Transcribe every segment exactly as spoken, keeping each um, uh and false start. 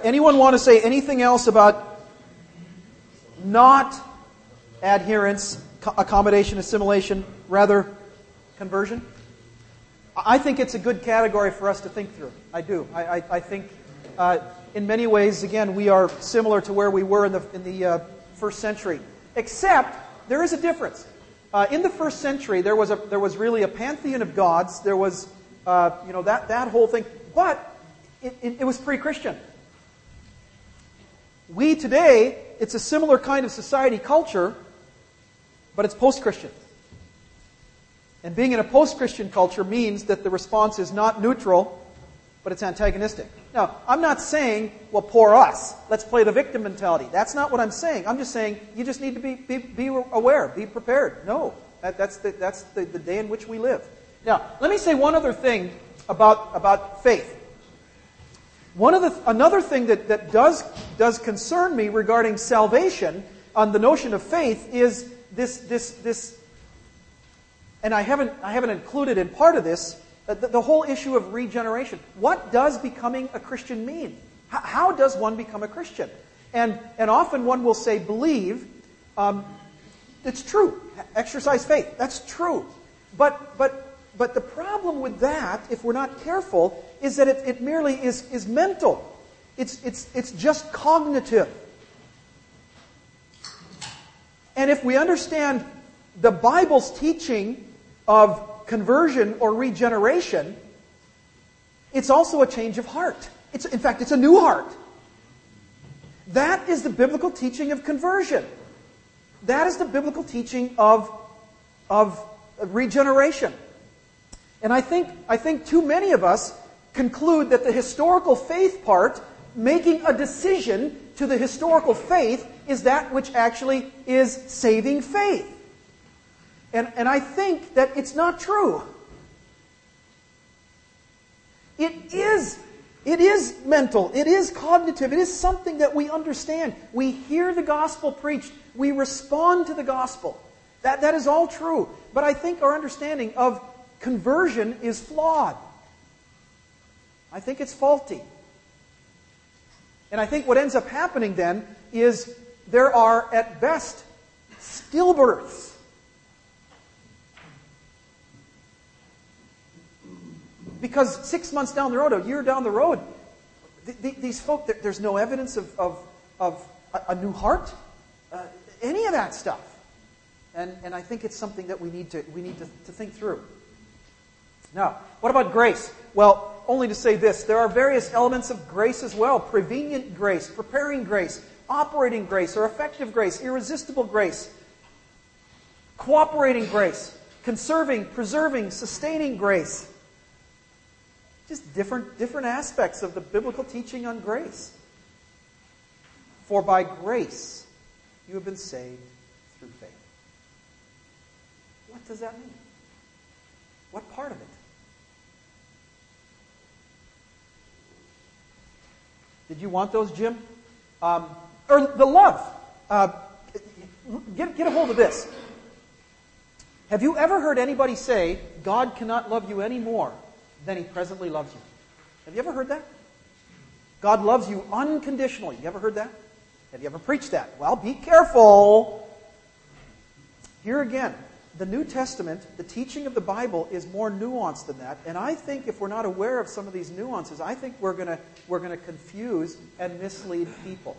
Anyone want to say anything else about not adherence, accommodation, assimilation, rather conversion? I think it's a good category for us to think through. I do. I, I, I think uh, in many ways, again, we are similar to where we were in the, in the uh, first century. Except, there is a difference. Uh, in the first century, there was a there was really a pantheon of gods. There was, uh, you know, that, that whole thing. But it, it, it was pre-Christian. We today, it's a similar kind of society culture, but it's post-Christian. And being in a post-Christian culture means that the response is not neutral, but it's antagonistic. Now, I'm not saying, well, poor us. Let's play the victim mentality. That's not what I'm saying. I'm just saying you just need to be be, be aware, be prepared. No, that, that's, the, that's the, the day in which we live. Now, let me say one other thing about, about faith. One of the another thing that, that does does concern me regarding salvation on the notion of faith is this this this. And I haven't I haven't included in part of this uh, the, the whole issue of regeneration. What does becoming a Christian mean? H- how does one become a Christian? And and often one will say believe. Um, it's true. Exercise faith. That's true. But but but the problem with that, if we're not careful, is that it, it merely is is mental. It's it's it's just cognitive. And if we understand the Bible's teaching of conversion or regeneration, it's also a change of heart. It's, in fact, it's a new heart. That is the biblical teaching of conversion. That is the biblical teaching of, of regeneration. And I think, I think too many of us conclude that the historical faith part, making a decision to the historical faith, is that which actually is saving faith. And, and I think that it's not true. It is, it is mental. It is cognitive. It is something that we understand. We hear the gospel preached. We respond to the gospel. That, that is all true. But I think our understanding of conversion is flawed. I think it's faulty. And I think what ends up happening then is there are, at best, stillbirths. Because six months down the road, a year down the road, th- th- these folk, th- there's no evidence of, of, of a, a new heart, uh, any of that stuff. And, and I think it's something that we need to we need to, to think through. Now, what about grace? Well, only to say this, there are various elements of grace as well. Prevenient grace, preparing grace, operating grace or effective grace, irresistible grace, cooperating grace, conserving, preserving, sustaining grace. Just different, different aspects of the biblical teaching on grace. For by grace you have been saved through faith. What does that mean? What part of it? Did you want those, Jim? Um, or the love. Uh, get, get a hold of this. Have you ever heard anybody say, God cannot love you any more than He presently loves you? Have you ever heard that? God loves you unconditionally. You ever heard that? Have you ever preached that? Well, be careful. Here again, the New Testament, the teaching of the Bible is more nuanced than that. And I think if we're not aware of some of these nuances, I think we're going to we're going to confuse and mislead people.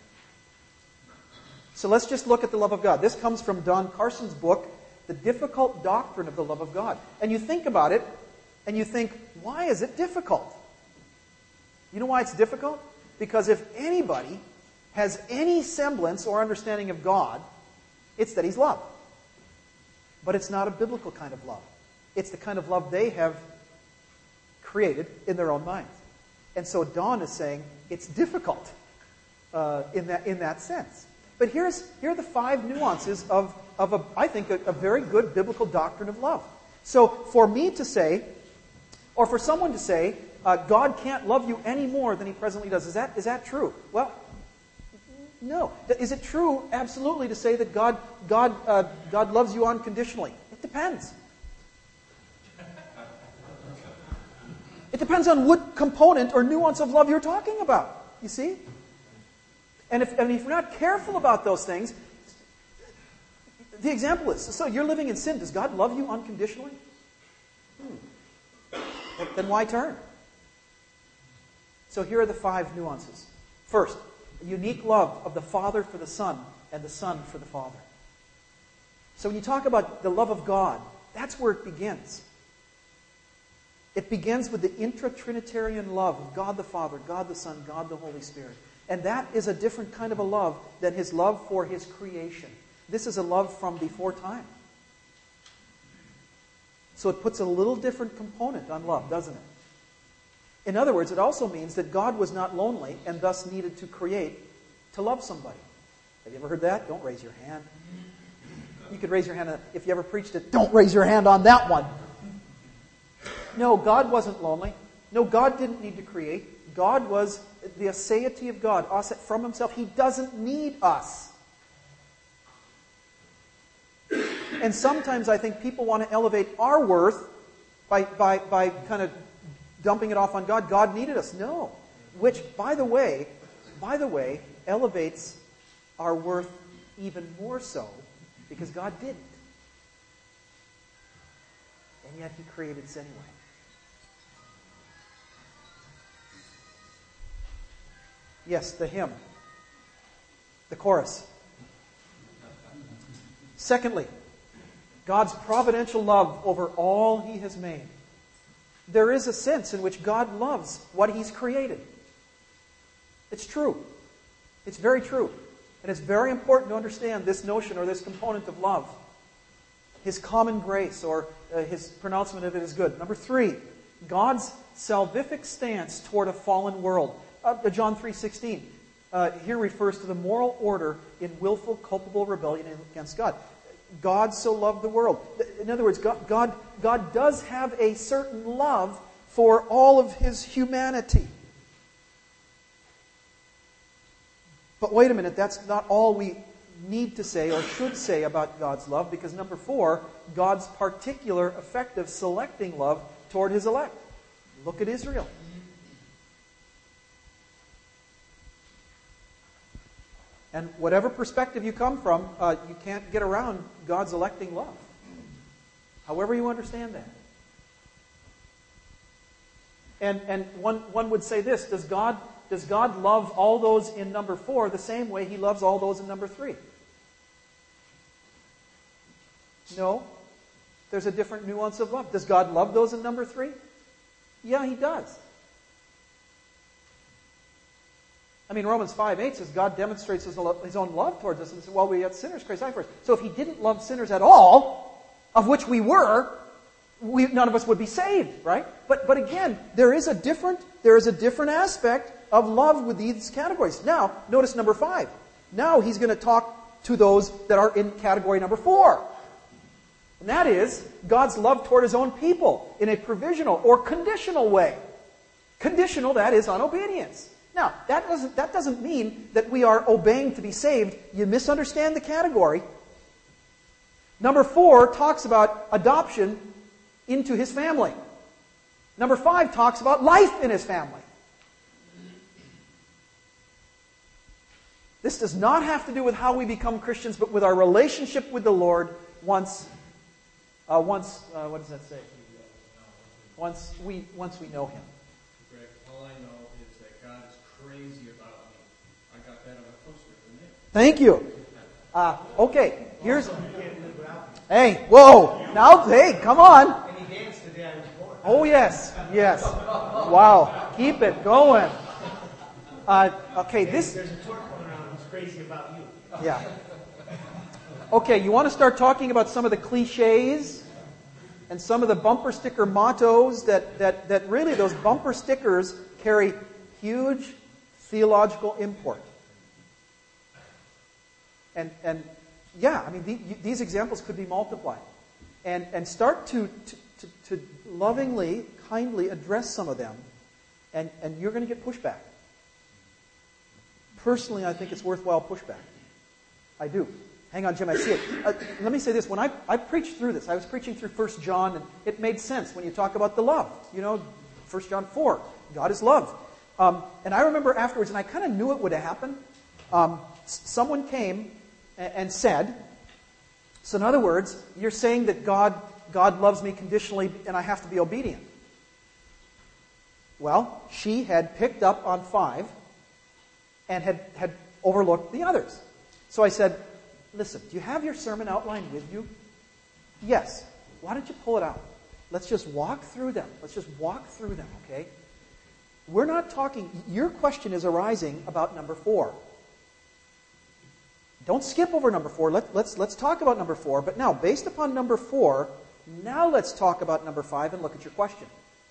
So let's just look at the love of God. This comes from Don Carson's book, The Difficult Doctrine of the Love of God. And you think about it, and you think, why is it difficult? You know why it's difficult? Because if anybody has any semblance or understanding of God, it's that He's love. But it's not a biblical kind of love. It's the kind of love they have created in their own minds. And so Don is saying it's difficult uh, in that in that sense. But here's here are the five nuances of, of a, I think, a, a very good biblical doctrine of love. So for me to say, or for someone to say, uh, God can't love you any more than He presently does, is that is that true? Well, no. Is it true, absolutely, to say that God God uh, God loves you unconditionally? It depends. It depends on what component or nuance of love you're talking about. You see? And if, and if you're not careful about those things, the example is, so you're living in sin. Does God love you unconditionally? Hmm. Then why turn? So here are the five nuances. First, a unique love of the Father for the Son and the Son for the Father. So when you talk about the love of God, that's where it begins. It begins with the intra-Trinitarian love of God the Father, God the Son, God the Holy Spirit. And that is a different kind of a love than His love for His creation. This is a love from before time. So it puts a little different component on love, doesn't it? In other words, it also means that God was not lonely and thus needed to create to love somebody. Have you ever heard that? Don't raise your hand. You could raise your hand if you ever preached it. Don't raise your hand on that one. No, God wasn't lonely. No, God didn't need to create. God was the aseity of God, us from Himself. He doesn't need us. And sometimes I think people want to elevate our worth by, by, by kind of dumping it off on God. God needed us. No. Which, by the way, by the way, elevates our worth even more so because God didn't. And yet He created us anyway. Yes, the hymn. The chorus. Secondly, God's providential love over all He has made. There is a sense in which God loves what He's created. It's true. It's very true. And it's very important to understand this notion or this component of love. His common grace, or uh, His pronouncement of it is good. Number three, God's salvific stance toward a fallen world. Uh, John three sixteen uh, here refers to the moral order in willful, culpable rebellion against God. God so loved the world. In other words, God, God, God does have a certain love for all of His humanity. But wait a minute, that's not all we need to say or should say about God's love, because number four, God's particular effective selecting love toward His elect. Look at Israel. And whatever perspective you come from, uh, you can't get around God's electing love. However you understand that. And and one, one would say this, does God, does God love all those in number four the same way He loves all those in number three? No. There's a different nuance of love. Does God love those in number three? Yeah, He does. I mean, Romans five eight says God demonstrates His own love towards us and says, while we yet sinners, Christ died for us. So if He didn't love sinners at all, of which we were, we, none of us would be saved, right? But but again, there is a different there is a different aspect of love with these categories. Now, notice number five. Now He's going to talk to those that are in category number four. And that is God's love toward His own people in a provisional or conditional way. Conditional, that is, on obedience. Now, that doesn't, that doesn't mean that we are obeying to be saved. You misunderstand the category. Number four talks about adoption into His family. Number five talks about life in His family. This does not have to do with how we become Christians, but with our relationship with the Lord once, uh, once, uh, what does that say? Once we, once we know Him. Greg, all I know is that God is crazy about me. I got that on a poster for me. Thank you. Uh, okay, here's... Hey, whoa! Now, hey, come on! And he danced the day I was born. Oh, yes, yes. Wow, keep it going. Uh, okay, this... There's a tour going around who's crazy about you. Yeah. Okay, you want to start talking about some of the cliches and some of the bumper sticker mottos that, that, that really those bumper stickers carry huge theological import. And, and yeah, I mean, the, these examples could be multiplied. And, and start to, to, to, to lovingly, kindly address some of them, and, and you're going to get pushback. Personally, I think it's worthwhile pushback. I do. Hang on, Jim, I see it. Uh, let me say this. When I, I preached through this, I was preaching through First John, and it made sense when you talk about the love. You know, First John four, God is love. Um, and I remember afterwards, and I kind of knew it would happen, um, s- someone came and, and said, so in other words, you're saying that God, God loves me conditionally and I have to be obedient. Well, she had picked up on five and had, had overlooked the others. So I said, listen, do you have your sermon outline with you? Yes. Why don't you pull it out? Let's just walk through them. Let's just walk through them, okay? We're not talking, your question is arising about number four. Don't skip over number four. Let, let's, let's talk about number four. But now, based upon number four, now let's talk about number five and look at your question.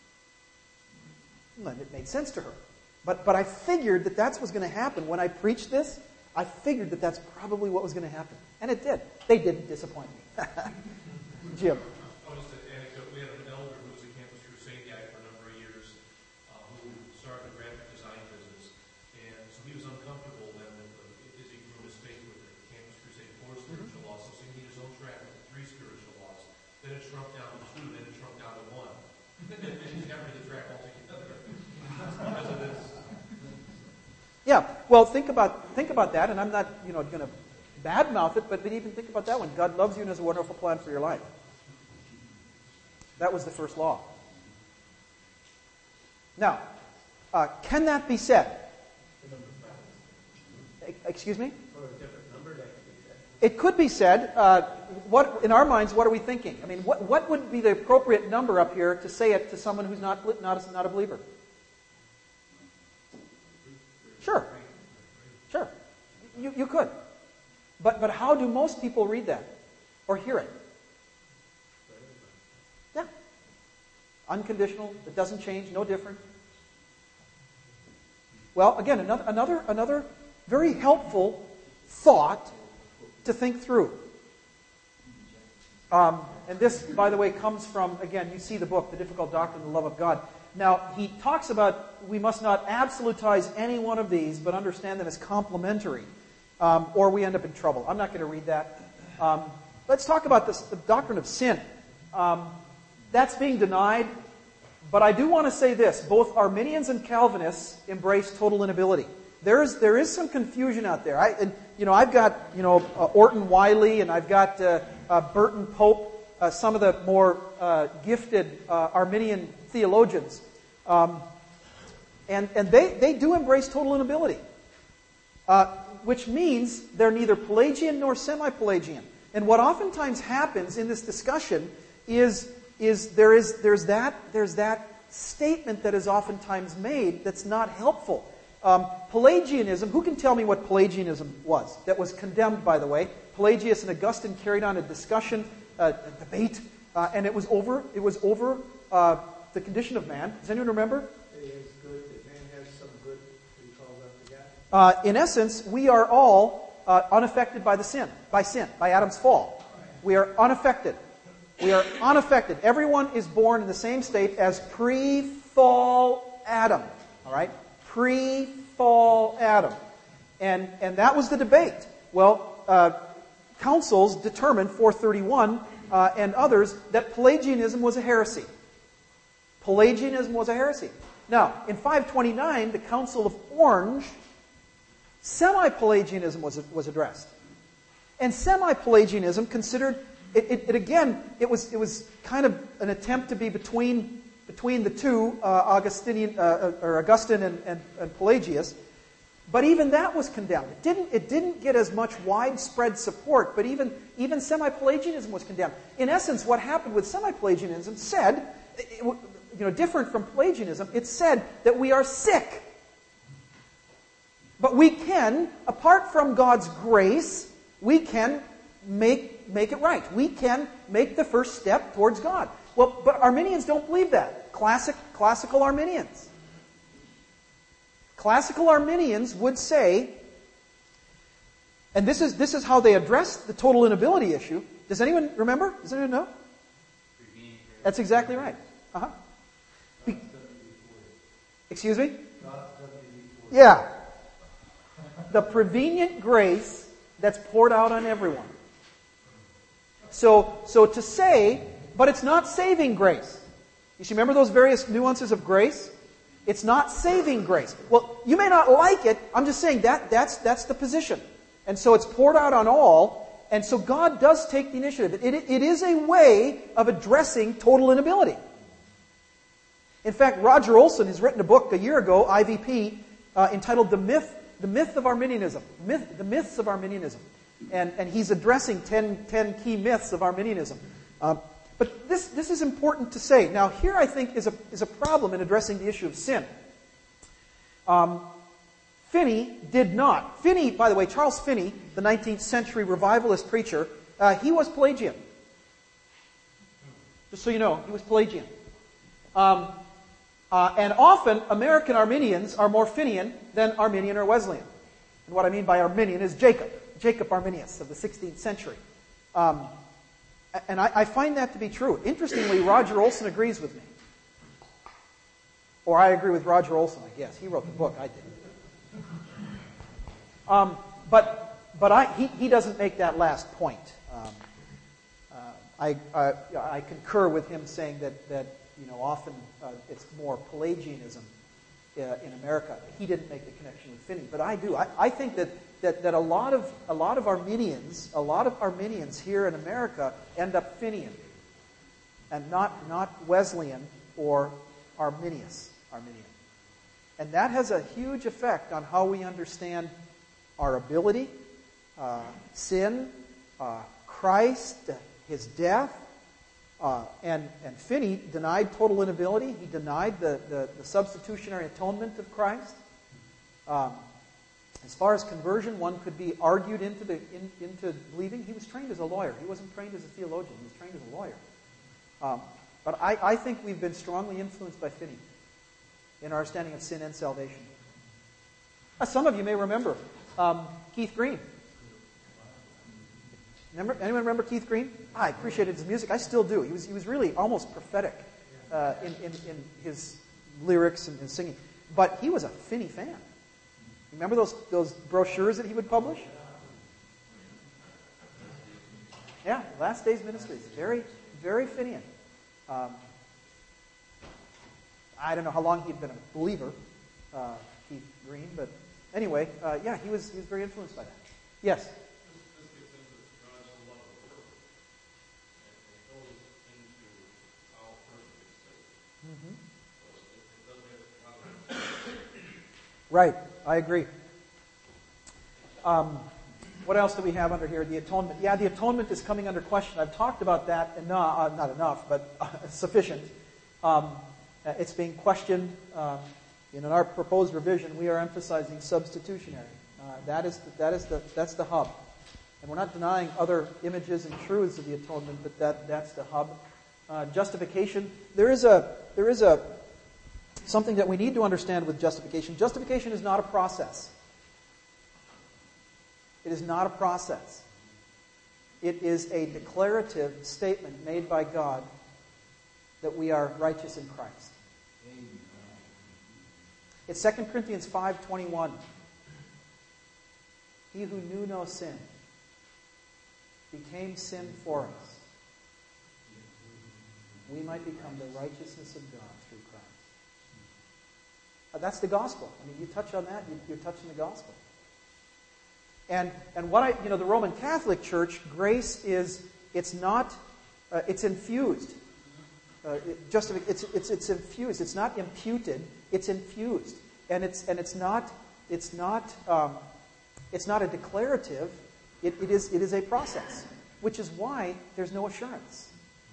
And it made sense to her. But, but I figured that that's what's going to happen. When I preached this, I figured that that's probably what was going to happen. And it did. They didn't disappoint me. Jim. Oh, just an anecdote. We had an elder who was a Campus Crusade guy for a number of years, uh, who started a graphic design business. And so he was uncomfortable then with the, as he grew his faith with the Campus Crusade four spiritual laws. So he needed his own track with the three spiritual laws. Then it shrunk down to two, then it shrunk down to one. And he got rid of the track altogether because of this. Yeah, well, think about think about that, and I'm not, you know, going to badmouth it, but, but even think about that one. God loves you and has a wonderful plan for your life. That was the first law. Now, uh, can that be said? E- excuse me? Or a different number that could be said. It could be said. Uh, what in our minds? What are we thinking? I mean, what what would be the appropriate number up here to say it to someone who's not not a, not a believer? Sure, sure, you you could, but but how do most people read that or hear it? Yeah, unconditional. It doesn't change. No different. Well, again, another another another very helpful thought to think through. Um, and this, by the way, comes from, again, you see the book, The Difficult Doctrine of the Love of God. Now, he talks about we must not absolutize any one of these, but understand them as complementary, um, or we end up in trouble. I'm not going to read that. Um, let's talk about this, the doctrine of sin. Um, that's being denied, but I do want to say this. Both Arminians and Calvinists embrace total inability. There is there is some confusion out there. I, and, you know, I've got you know uh, Orton Wiley, and I've got uh, uh, Burton Pope, uh, some of the more uh, gifted uh, Arminian theologians, um, and and they they do embrace total inability, uh, which means they're neither Pelagian nor semi-Pelagian. And what oftentimes happens in this discussion is is there is there's that there's that statement that is oftentimes made that's not helpful. Um, Pelagianism, who can tell me what Pelagianism was? That was condemned, by the way. Pelagius and Augustine carried on a discussion, uh, a debate, uh, and it was over It was over uh, the condition of man. Does anyone remember? It is good that man has some good that he calls out to God. Uh, in essence, we are all uh, unaffected by the sin, by sin, by Adam's fall. We are unaffected. We are unaffected. Everyone is born in the same state as pre-fall Adam. All right? Pre-fall Adam. And and that was the debate. Well, uh, councils determined, four thirty-one uh, and others, that Pelagianism was a heresy. Pelagianism was a heresy. Now, in five twenty-nine, the Council of Orange, semi-Pelagianism was, was addressed. And semi-Pelagianism considered, it, it, it again, it was it was kind of an attempt to be between between the two, uh, Augustinian uh, or Augustine and, and, and Pelagius, but even that was condemned. It didn't it didn't get as much widespread support, but even even semi-Pelagianism was condemned. In essence, what happened with semi-Pelagianism said, it, you know, different from Pelagianism, it said that we are sick, but we can, apart from God's grace, we can make make it right. We can make the first step towards God. Well, but Arminians don't believe that. Classic, classical Arminians. Classical Arminians would say, and this is this is how they address the total inability issue. Does anyone remember? Does anyone know? That's exactly right. Uh-huh. Be- Excuse me? Yeah. The prevenient grace that's poured out on everyone. So, so to say, but it's not saving grace. You see, remember those various nuances of grace? It's not saving grace. Well, you may not like it. I'm just saying that that's that's the position. And so it's poured out on all. And so God does take the initiative. It, it, it is a way of addressing total inability. In fact, Roger Olson has written a book a year ago, I V P, uh, entitled "The Myth, the Myth of Arminianism," Myth, the myths of Arminianism, and and he's addressing ten, ten key myths of Arminianism. Um, but this this is important to say. Now, here I think is a is a problem in addressing the issue of sin. Um, Finney did not. Finney, by the way, Charles Finney, the nineteenth century revivalist preacher, uh, he was Pelagian. Just so you know, he was Pelagian. Um, Uh, and often, American Arminians are more Finian than Arminian or Wesleyan. And what I mean by Arminian is Jacob, Jacob Arminius of the sixteenth century. Um, and I, I find that to be true. Interestingly, Roger Olson agrees with me. Or I agree with Roger Olson, I guess. He wrote the book, I didn't. Um, but but I, he, he doesn't make that last point. Um, uh, I, I, I concur with him saying that that You know, often uh, it's more Pelagianism uh, in America. He didn't make the connection with Finney, but I do. I, I think that, that that a lot of a lot of Arminians, a lot of Arminians here in America end up Finian, and not not Wesleyan or Arminius, Arminian, and that has a huge effect on how we understand our ability, uh, sin, uh, Christ, His death. Uh, and, and Finney denied total inability. He denied the, the, the substitutionary atonement of Christ. Um, as far as conversion, one could be argued into, the, in, into believing. He was trained as a lawyer. He wasn't trained as a theologian. He was trained as a lawyer. Um, but I, I think we've been strongly influenced by Finney in our understanding of sin and salvation. Uh, some of you may remember um, Keith Green. Remember, anyone remember Keith Green? I appreciated his music. I still do. He was he was really almost prophetic uh, in, in, in his lyrics and, and singing. But he was a Finney fan. Remember those those brochures that he would publish? Yeah, Last Days Ministries. Very, very Finnian. Um, I don't know how long he'd been a believer, uh, Keith Green, but anyway, uh, yeah, he was he was very influenced by that. Yes? Mm-hmm. Right, I agree. Um, what else do we have under here? The atonement. Yeah, the atonement is coming under question. I've talked about that enough, uh, not enough, but uh, sufficient. Um, it's being questioned. Um, in our proposed revision, we are emphasizing substitutionary. Uh, that is the, that is the that's the hub, and we're not denying other images and truths of the atonement, but that that's the hub. Uh, justification. There is a there is a something that we need to understand with justification. Justification is not a process. It is not a process. It is a declarative statement made by God that we are righteous in Christ. Amen. It's Second Corinthians five twenty-one. He who knew no sin became sin for us. We might become the righteousness of God through Christ. Uh, that's the gospel. I mean, you touch on that, you, you're touching the gospel. And and what I, you know, the Roman Catholic Church, grace is, it's not, uh, it's infused. Uh, it just it's it's it's infused. It's not imputed. It's infused, and it's and it's not it's not um, it's not a declarative. It, it is it is a process, which is why there's no assurance.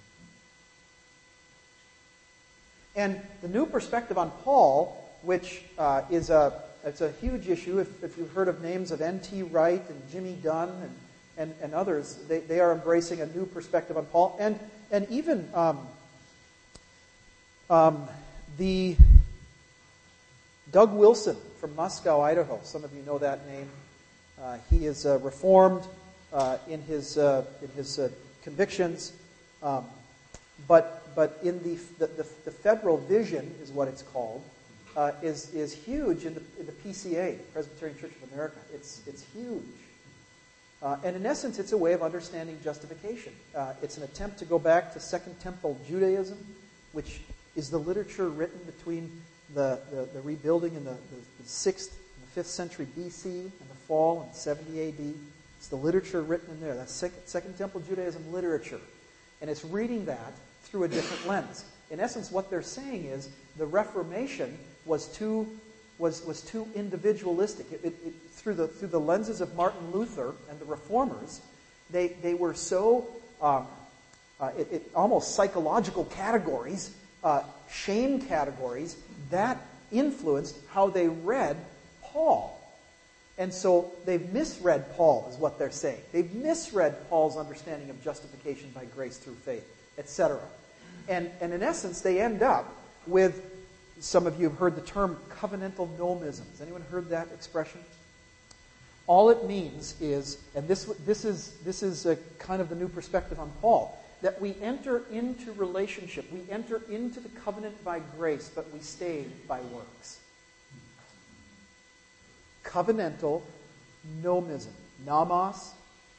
And the new perspective on Paul, which uh, is a it's a huge issue. If, if you've heard of names of N T Wright and Jimmy Dunn and and, and others, they, they are embracing a new perspective on Paul, and and even um, um, the Doug Wilson from Moscow, Idaho. Some of you know that name. Uh, he is uh, reformed uh, in his uh, in his uh, convictions, um, but. But in the, the the federal vision is what it's called, uh, is is huge in the in the P C A, Presbyterian Church of America. It's it's huge, uh, and in essence, it's a way of understanding justification. Uh, it's an attempt to go back to Second Temple Judaism, which is the literature written between the, the, the rebuilding in the, the, the sixth and the fifth century B C and the fall in seventy A D. It's the literature written in there. That's second, second Temple Judaism literature. And it's reading that through a different lens. In essence, what they're saying is the Reformation was too was was too individualistic. It, it, it, through the through the lenses of Martin Luther and the Reformers, they they were so um, uh, it, it, almost psychological categories, uh, shame categories that influenced how they read Paul. And so they've misread Paul, is what they're saying. They've misread Paul's understanding of justification by grace through faith, et cetera. And, and in essence, they end up with, some of you have heard the term covenantal nomism. Has anyone heard that expression? All it means is, and this, this is, this is a kind of the new perspective on Paul, that we enter into relationship, we enter into the covenant by grace, but we stay by works. Covenantal nomism. Nomos.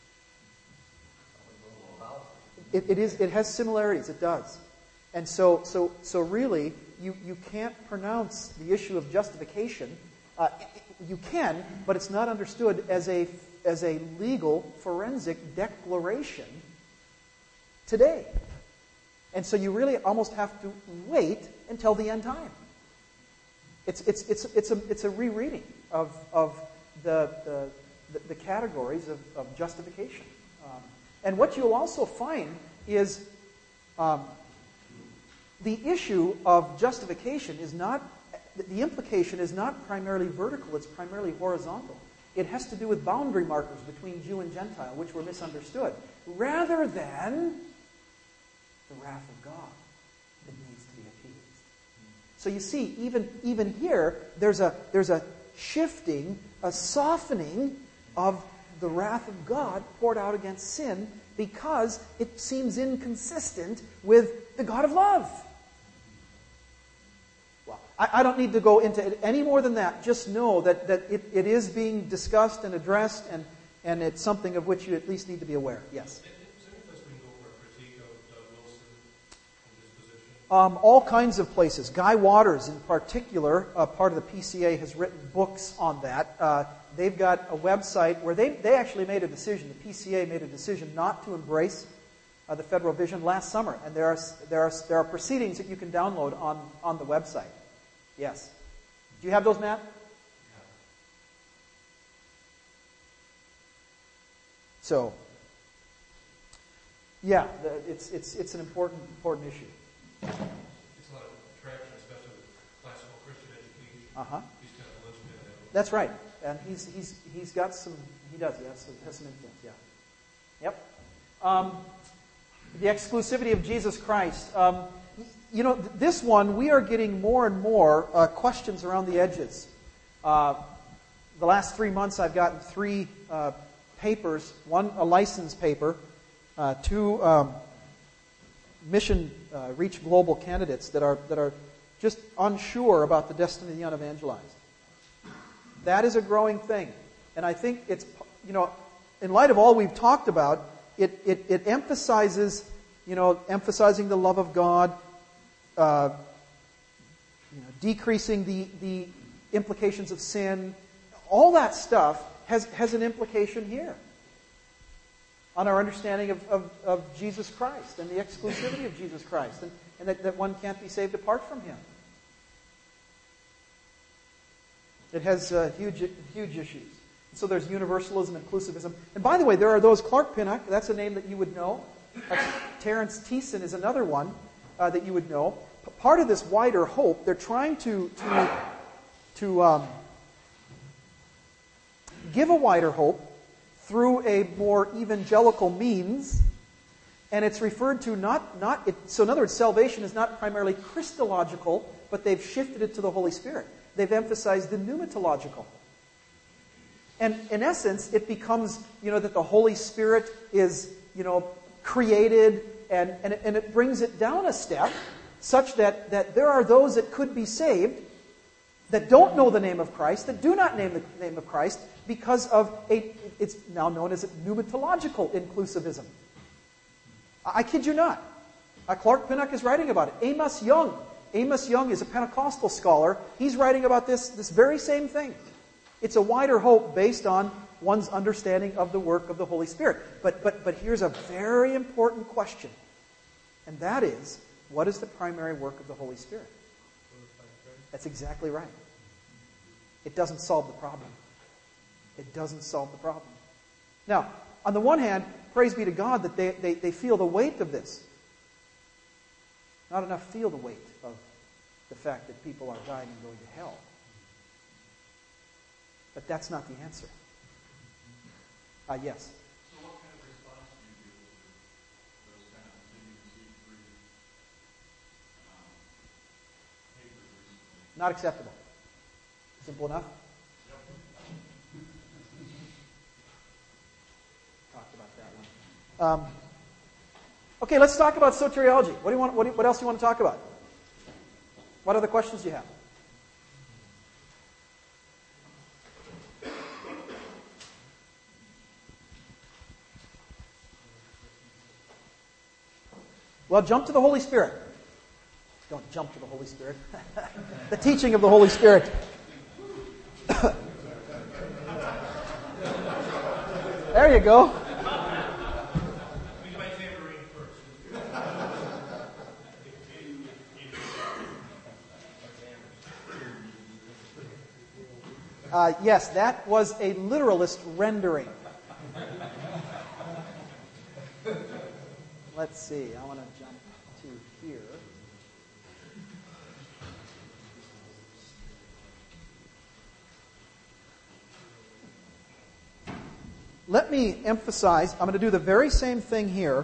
It, it is. It has similarities. It does. And so, so, so really, you, you can't pronounce the issue of justification. Uh, you can, but it's not understood as a as a legal forensic declaration today. And so you really almost have to wait until the end time. It's it's it's it's a it's a rereading of of the the, the categories of, of justification. Um, and what you'll also find is um, the issue of justification is not, the implication is not primarily vertical, it's primarily horizontal. It has to do with boundary markers between Jew and Gentile, which were misunderstood, rather than the wrath of God that needs to be appeased. So you see, even, even here, there's a, there's a shifting, a softening of the wrath of God poured out against sin because it seems inconsistent with the God of love. Well, I, I don't need to go into it any more than that. Just know that, that it, it is being discussed and addressed, and, and it's something of which you at least need to be aware. Yes? Um, all kinds of places. Guy Waters, in particular, uh, part of the P C A, has written books on that. Uh, they've got a website where they they actually made a decision. The P C A made a decision not to embrace uh, the federal vision last summer, and there are there are there are proceedings that you can download on on the website. Yes. Do you have those, Matt? So, yeah, the, it's it's it's an important important issue. It's a lot of traction, especially with classical Christian education. Uh-huh. He's kind of a linchpin of that. That's right. And he's he's he's got some he does, he has some, has some influence, yeah. Yep. Um, the exclusivity of Jesus Christ. Um, you know, th- this one, we are getting more and more uh, questions around the edges. Uh, the last three months I've gotten three uh, papers, one a license paper, uh, two um, mission uh, reach global candidates that are that are just unsure about the destiny of the unevangelized. That is a growing thing, and I think it's, you know, in light of all we've talked about, it it, it emphasizes, you know, emphasizing the love of God, uh, you know, decreasing the the implications of sin. All that stuff has has an implication here on our understanding of, of, of Jesus Christ and the exclusivity of Jesus Christ, and, and that, that one can't be saved apart from Him. It has uh, huge huge issues. So there's universalism, inclusivism. And by the way, there are those, Clark Pinnock, that's a name that you would know. Uh, Terrence Thiessen is another one uh, that you would know. P- part of this wider hope, they're trying to, to, to um, give a wider hope through a more evangelical means, and it's referred to not, not it, so in other words, salvation is not primarily Christological, but they've shifted it to the Holy Spirit. They've emphasized the pneumatological. And in essence, it becomes, you know, that the Holy Spirit is, you know, created, and, and, it, and it brings it down a step, such that, that there are those that could be saved that don't know the name of Christ, that do not name the name of Christ, because of a, it's now known as a pneumatological inclusivism. I, I kid you not. Uh, Clark Pinnock is writing about it. Amos Young Amos Young is a Pentecostal scholar. He's writing about this, this very same thing. It's a wider hope based on one's understanding of the work of the Holy Spirit. But, but, but here's a very important question. And that is, what is the primary work of the Holy Spirit? That's exactly right. It doesn't solve the problem. It doesn't solve the problem. Now, on the one hand, praise be to God that they, they, they feel the weight of this. Not enough feel the weight of the fact that people are dying and going to hell. But that's not the answer. Uh, yes? So what kind of response do you give to those kind of C U C three um, papers recently? Not acceptable. Simple enough? Yep. Talked about that one. Um, okay, let's talk about soteriology. What do you want? What, do you, what else do you want to talk about? What other questions do you have? Well, jump to the Holy Spirit. Don't jump to the Holy Spirit. The teaching of the Holy Spirit. There you go. Uh, yes, that was a literalist rendering. Let's see. I want to jump to here. Let me emphasize, I'm going to do the very same thing here.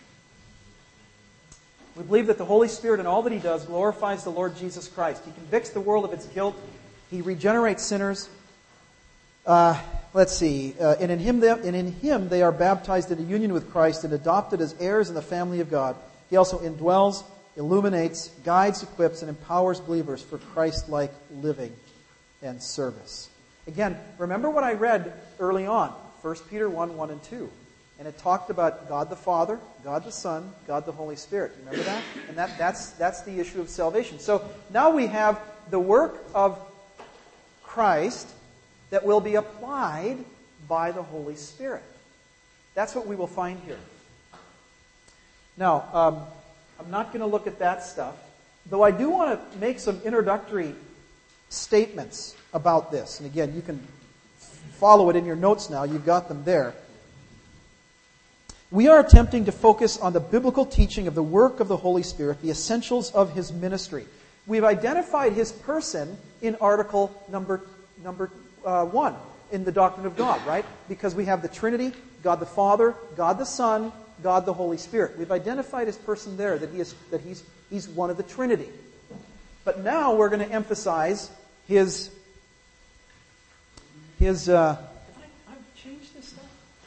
We believe that the Holy Spirit in all that He does glorifies the Lord Jesus Christ. He convicts the world of its guilt. He regenerates sinners. Uh, let's see. Uh, and, in him they, and in Him they are baptized into union with Christ and adopted as heirs in the family of God. He also indwells, illuminates, guides, equips, and empowers believers for Christ-like living and service. Again, remember what I read early on, First Peter one, one and two. And it talked about God the Father, God the Son, God the Holy Spirit. Remember that? And that, that's, that's the issue of salvation. So now we have the work of Christ that will be applied by the Holy Spirit. That's what we will find here. Now, um, I'm not going to look at that stuff, though I do want to make some introductory statements about this. And again, you can follow it in your notes now. You've got them there. We are attempting to focus on the biblical teaching of the work of the Holy Spirit, the essentials of His ministry. We've identified His person in article number number uh, one in the Doctrine of God, right? Because we have the Trinity, God the Father, God the Son, God the Holy Spirit. We've identified His person there, that He is that He's He's one of the Trinity. But now we're going to emphasize His His. Uh, have I, I've changed this stuff.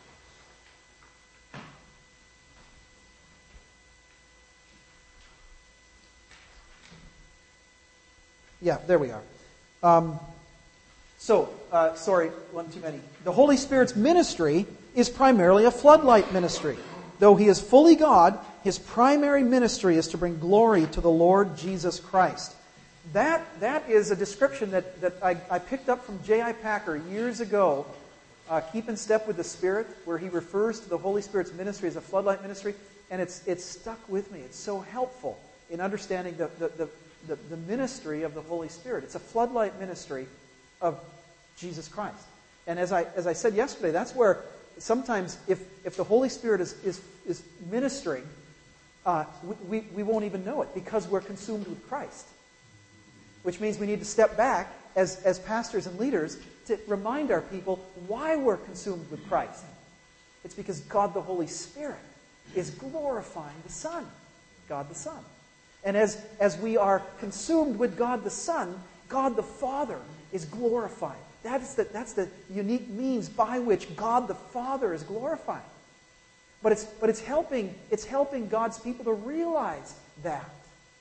Yeah, there we are. Um, so, uh, sorry, one too many. The Holy Spirit's ministry is primarily a floodlight ministry. Though He is fully God, His primary ministry is to bring glory to the Lord Jesus Christ. That, that is a description that, that I, I picked up from J I Packer years ago, uh, Keep in Step with the Spirit, where he refers to the Holy Spirit's ministry as a floodlight ministry, and it's, it's stuck with me. It's so helpful in understanding the, the, the The, the ministry of the Holy Spirit. It's a floodlight ministry of Jesus Christ. And as I as I said yesterday, that's where sometimes if, if the Holy Spirit is is, is ministering, uh, we, we won't even know it because we're consumed with Christ. Which means we need to step back as, as pastors and leaders to remind our people why we're consumed with Christ. It's because God the Holy Spirit is glorifying the Son. God the Son. And as, as we are consumed with God the Son, God the Father is glorified. That's the, that's the unique means by which God the Father is glorified. But it's, but it's helping, it's helping God's people to realize that.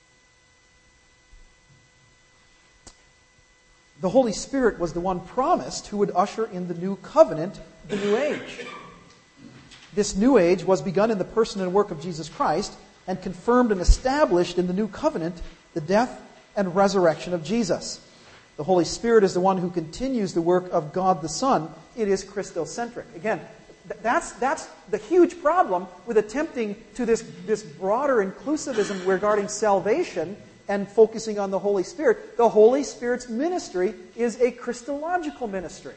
The Holy Spirit was the one promised who would usher in the new covenant, the new age. This new age was begun in the person and work of Jesus Christ, and confirmed and established in the new covenant the death and resurrection of Jesus. The Holy Spirit is the one who continues the work of God the Son. It is Christocentric. Again, th- that's, that's the huge problem with attempting to this, this broader inclusivism regarding salvation and focusing on the Holy Spirit. The Holy Spirit's ministry is a Christological ministry.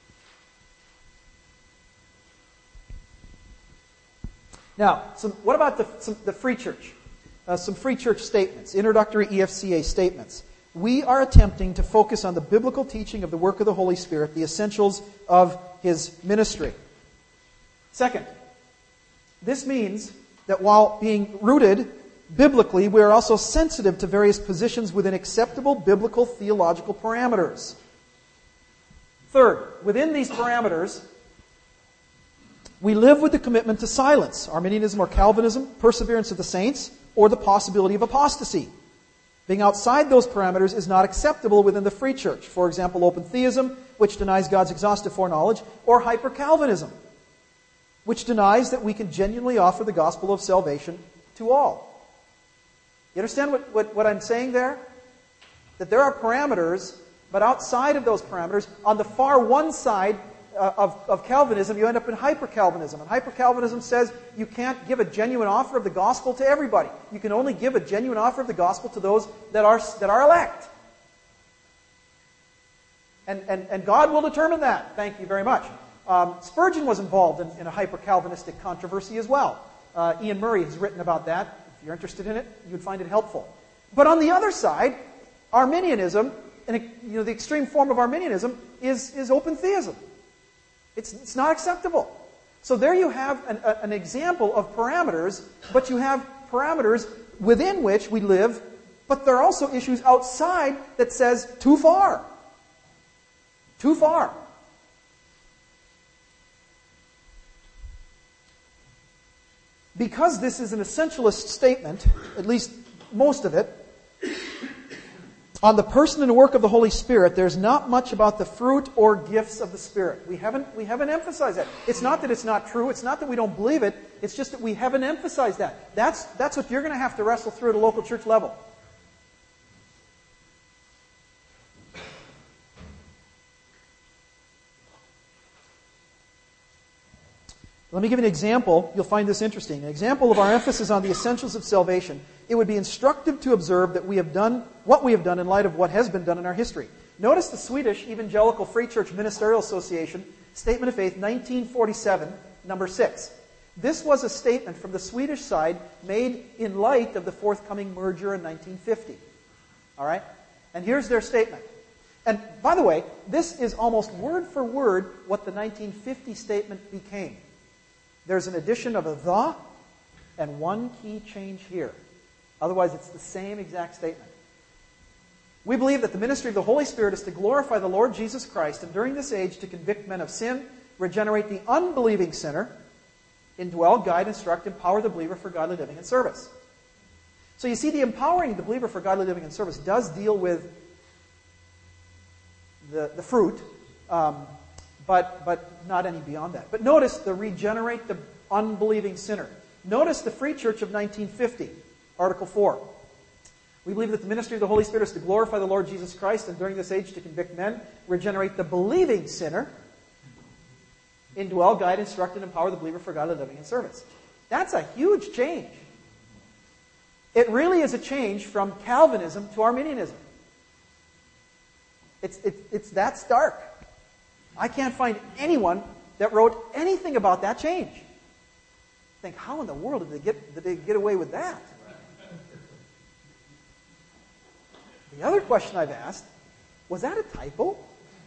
Now, some, what about the, some, the Free Church? Uh, some Free Church statements, introductory E F C A statements. We are attempting to focus on the biblical teaching of the work of the Holy Spirit, the essentials of His ministry. Second, this means that while being rooted biblically, we are also sensitive to various positions within acceptable biblical theological parameters. Third, within these parameters, we live with the commitment to silence, Arminianism or Calvinism, perseverance of the saints, or the possibility of apostasy. Being outside those parameters is not acceptable within the Free Church. For example, open theism, which denies God's exhaustive foreknowledge, or hyper-Calvinism, which denies that we can genuinely offer the gospel of salvation to all. You understand what, what, what I'm saying there? That there are parameters, but outside of those parameters, on the far one side uh, of, of Calvinism, you end up in hyper-Calvinism. And hyper-Calvinism says you can't give a genuine offer of the gospel to everybody. You can only give a genuine offer of the gospel to those that are, that are elect. And, and, and God will determine that. Thank you very much. Um, Spurgeon was involved in, in a hyper-Calvinistic controversy as well. Uh, Ian Murray has written about that. If you're interested in it, you would find it helpful. But on the other side, Arminianism, and you know, the extreme form of Arminianism, is, is open theism. It's, it's not acceptable. So there you have an, a, an example of parameters, but you have parameters within which we live, but there are also issues outside that says too far. Too far. Because this is an essentialist statement, at least most of it, on the person and work of the Holy Spirit, there's not much about the fruit or gifts of the Spirit. We haven't, we haven't emphasized that. It's not that it's not true. It's not that we don't believe it. It's just that we haven't emphasized that. That's, that's what you're going to have to wrestle through at a local church level. Let me give you an example. You'll find this interesting. An example of our emphasis on the essentials of salvation. It would be instructive to observe that we have done what we have done in light of what has been done in our history. Notice the Swedish Evangelical Free Church Ministerial Association Statement of Faith, nineteen forty-seven, number six. This was a statement from the Swedish side made in light of the forthcoming merger in nineteen fifty. All right? And here's their statement. And by the way, this is almost word for word what the nineteen fifty statement became. There's an addition of a the and one key change here. Otherwise, it's the same exact statement. We believe that the ministry of the Holy Spirit is to glorify the Lord Jesus Christ, and during this age to convict men of sin, regenerate the unbelieving sinner, indwell, guide, instruct, empower the believer for godly living and service. So you see, the empowering the believer for godly living and service does deal with the, the fruit, um, but, but not any beyond that. But notice the regenerate the unbelieving sinner. Notice the Free Church of nineteen fifty, Article four. We believe that the ministry of the Holy Spirit is to glorify the Lord Jesus Christ, and during this age to convict men, regenerate the believing sinner, indwell, guide, instruct, and empower the believer for godly living and service. That's a huge change. It really is a change from Calvinism to Arminianism. It's, it, it's that stark. I can't find anyone that wrote anything about that change. Think, how in the world did they get, did they get away with that? The other question I've asked, was that a typo?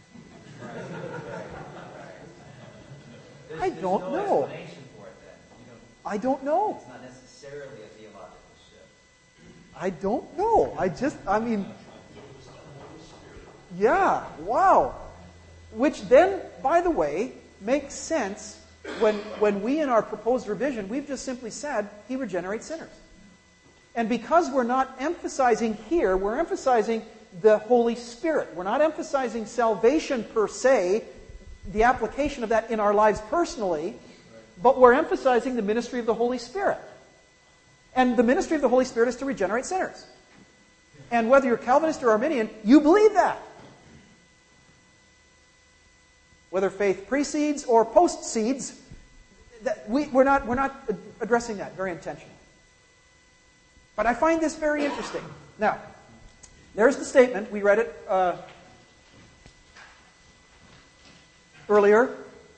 I don't no know. Explanation for it, then. You don't, I don't know. it's not necessarily a theological shift. I don't know. I just, I mean, yeah, wow. Which then, by the way, makes sense when, when we in our proposed revision, we've just simply said, He regenerates sinners. And because we're not emphasizing here, we're emphasizing the Holy Spirit. We're not emphasizing salvation per se, the application of that in our lives personally, but we're emphasizing the ministry of the Holy Spirit. And the ministry of the Holy Spirit is to regenerate sinners. And whether you're Calvinist or Arminian, you believe that. Whether faith precedes or postcedes, that we, we're not, we're not addressing that very intentionally. But I find this very interesting. Now, there's the statement. We read it uh, earlier.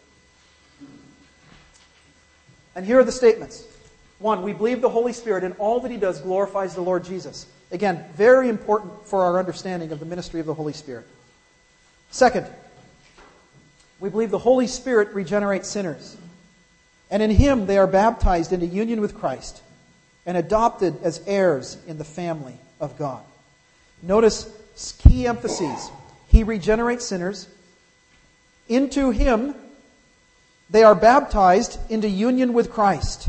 And here are the statements. One, we believe the Holy Spirit in all that He does glorifies the Lord Jesus. Again, very important for our understanding of the ministry of the Holy Spirit. Second, we believe the Holy Spirit regenerates sinners. And in Him they are baptized into union with Christ and adopted as heirs in the family of God. Notice key emphases. He regenerates sinners. Into Him they are baptized into union with Christ.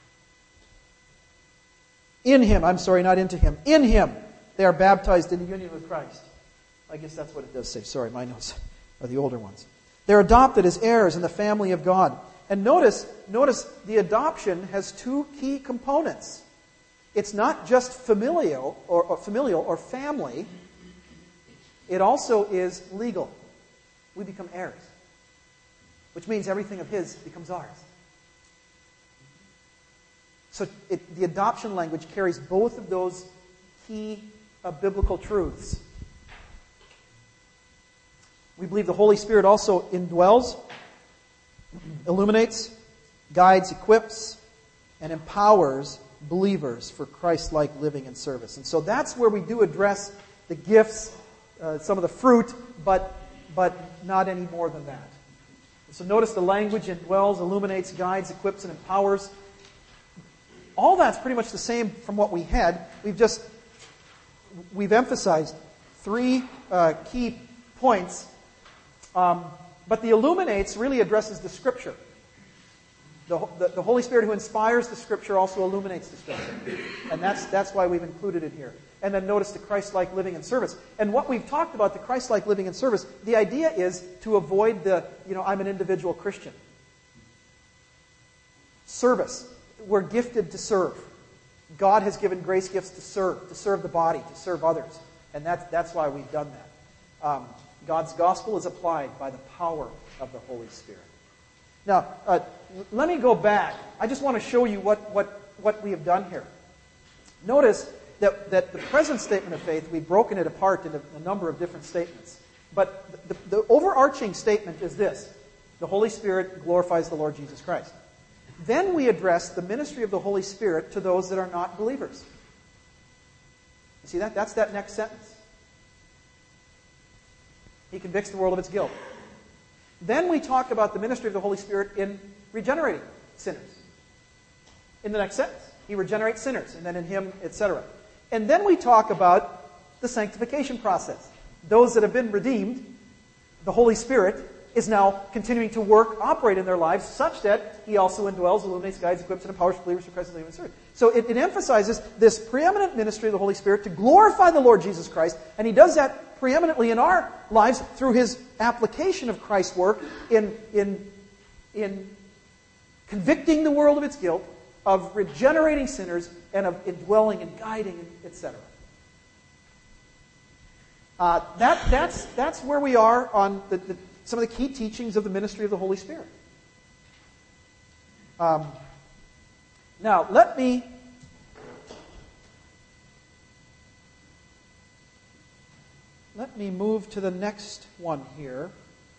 In Him, I'm sorry, not into Him. In Him they are baptized into union with Christ. I guess that's what it does say. Sorry, my notes are the older ones. They're adopted as heirs in the family of God. And notice, notice the adoption has two key components. It's not just familial or, or familial or family. It also is legal. We become heirs, which means everything of His becomes ours. So it, the adoption language carries both of those key uh, biblical truths. We believe the Holy Spirit also indwells, illuminates, guides, equips, and empowers believers for Christ-like living and service. And so that's where we do address the gifts, uh, some of the fruit, but, but not any more than that. So notice the language: indwells, illuminates, guides, equips, and empowers. All that's pretty much the same from what we had. We've just, we've emphasized three uh, key points. Um, but the illuminates really addresses the Scripture. The, the, the Holy Spirit who inspires the Scripture also illuminates the Scripture. And that's, that's why we've included it here. And then notice the Christ-like living and service. And what we've talked about, the Christ-like living and service, the idea is to avoid the, you know, I'm an individual Christian. Service. We're gifted to serve. God has given grace gifts to serve, to serve the body, to serve others. And that's, that's why we've done that. Um, God's gospel is applied by the power of the Holy Spirit. Now, uh, let me go back. I just want to show you what, what, what we have done here. Notice that, that the present statement of faith, we've broken it apart into a number of different statements. But the, the overarching statement is this: the Holy Spirit glorifies the Lord Jesus Christ. Then we address the ministry of the Holy Spirit to those that are not believers. You see that? That's that next sentence. He convicts the world of its guilt. Then we talk about the ministry of the Holy Spirit in regenerating sinners. In the next sentence, He regenerates sinners, and then in Him, et cetera. And then we talk about the sanctification process. Those that have been redeemed, the Holy Spirit is now continuing to work, operate in their lives, such that He also indwells, illuminates, guides, equips, and empowers believers for Christ's living service. So it, it emphasizes this preeminent ministry of the Holy Spirit to glorify the Lord Jesus Christ, and He does that preeminently in our lives through His application of Christ's work in, in, in convicting the world of its guilt, of regenerating sinners, and of indwelling and guiding, et cetera. Uh, that, that's, that's where we are on the, the, some of the key teachings of the ministry of the Holy Spirit. Um, now, let me let me move to the next one here.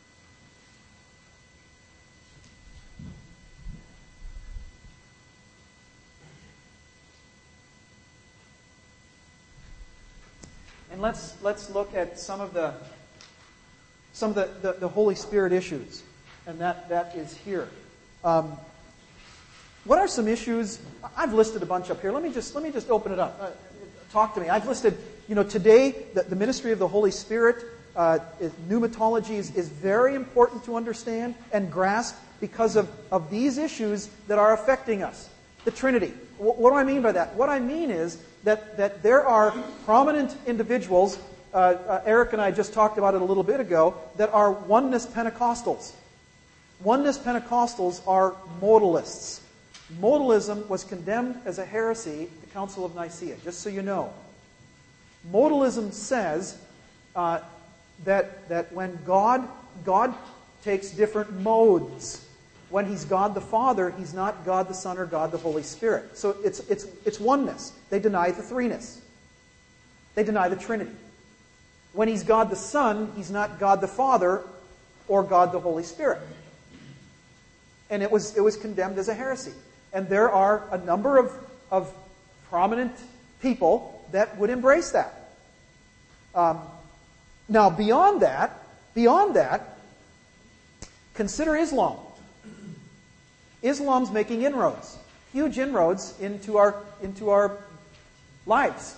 And let's let's look at some of the some of the, the, the Holy Spirit issues, and that, that is here. Um, what are some issues? I've listed a bunch up here. Let me just let me just open it up. Uh, talk to me. I've listed, you know, today the, the ministry of the Holy Spirit, uh, is, pneumatology is, is very important to understand and grasp because of, of these issues that are affecting us. The Trinity. W- what do I mean by that? What I mean is that, that there are prominent individuals, uh, uh, Eric and I just talked about it a little bit ago, that are oneness Pentecostals. Oneness Pentecostals are modalists. Modalism was condemned as a heresy at the Council of Nicaea, just so you know. Modalism says uh, that, that when God, God takes different modes. When He's God the Father, He's not God the Son or God the Holy Spirit. So it's, it's, it's oneness. They deny the threeness. They deny the Trinity. When He's God the Son, He's not God the Father or God the Holy Spirit. And it was, it was condemned as a heresy. And there are a number of, of prominent people that would embrace that. Um, now, beyond that, beyond that, consider Islam. Islam's making inroads, huge inroads into our, into our lives.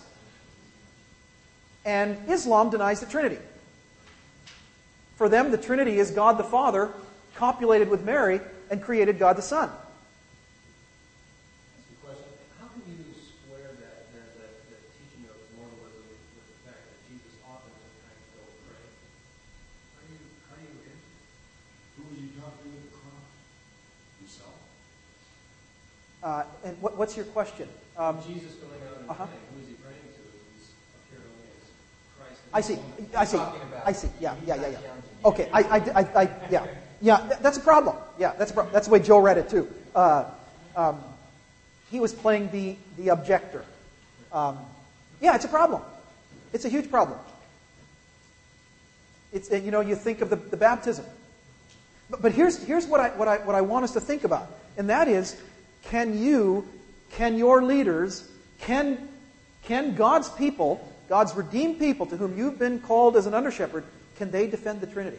And Islam denies the Trinity. For them, the Trinity is God the Father, copulated with Mary, and created God the Son. That's the question. How can you square that, that, that, that teaching of modalism with the fact that Jesus often was kind of go pray? How do you, how do you answer? Who was he talking to at the cross? Himself? Uh, and what, what's your question? Um, Jesus going out and uh-huh. praying, who is he praying to? He's appeared only as Christ. I see. I see. Talking about- I see. Yeah, yeah, yeah, yeah. Okay. I, I, I, I yeah, yeah. th- That's a problem. Yeah, that's a problem. That's the way Joe read it too. Uh, um, he was playing the the objector. Um, yeah, it's a problem. It's a huge problem. It's uh, you know you think of the, the baptism, but, but here's here's what I what I what I want us to think about, and that is, can you, can your leaders, can can God's people, God's redeemed people to whom you've been called as an under-shepherd, can they defend the Trinity?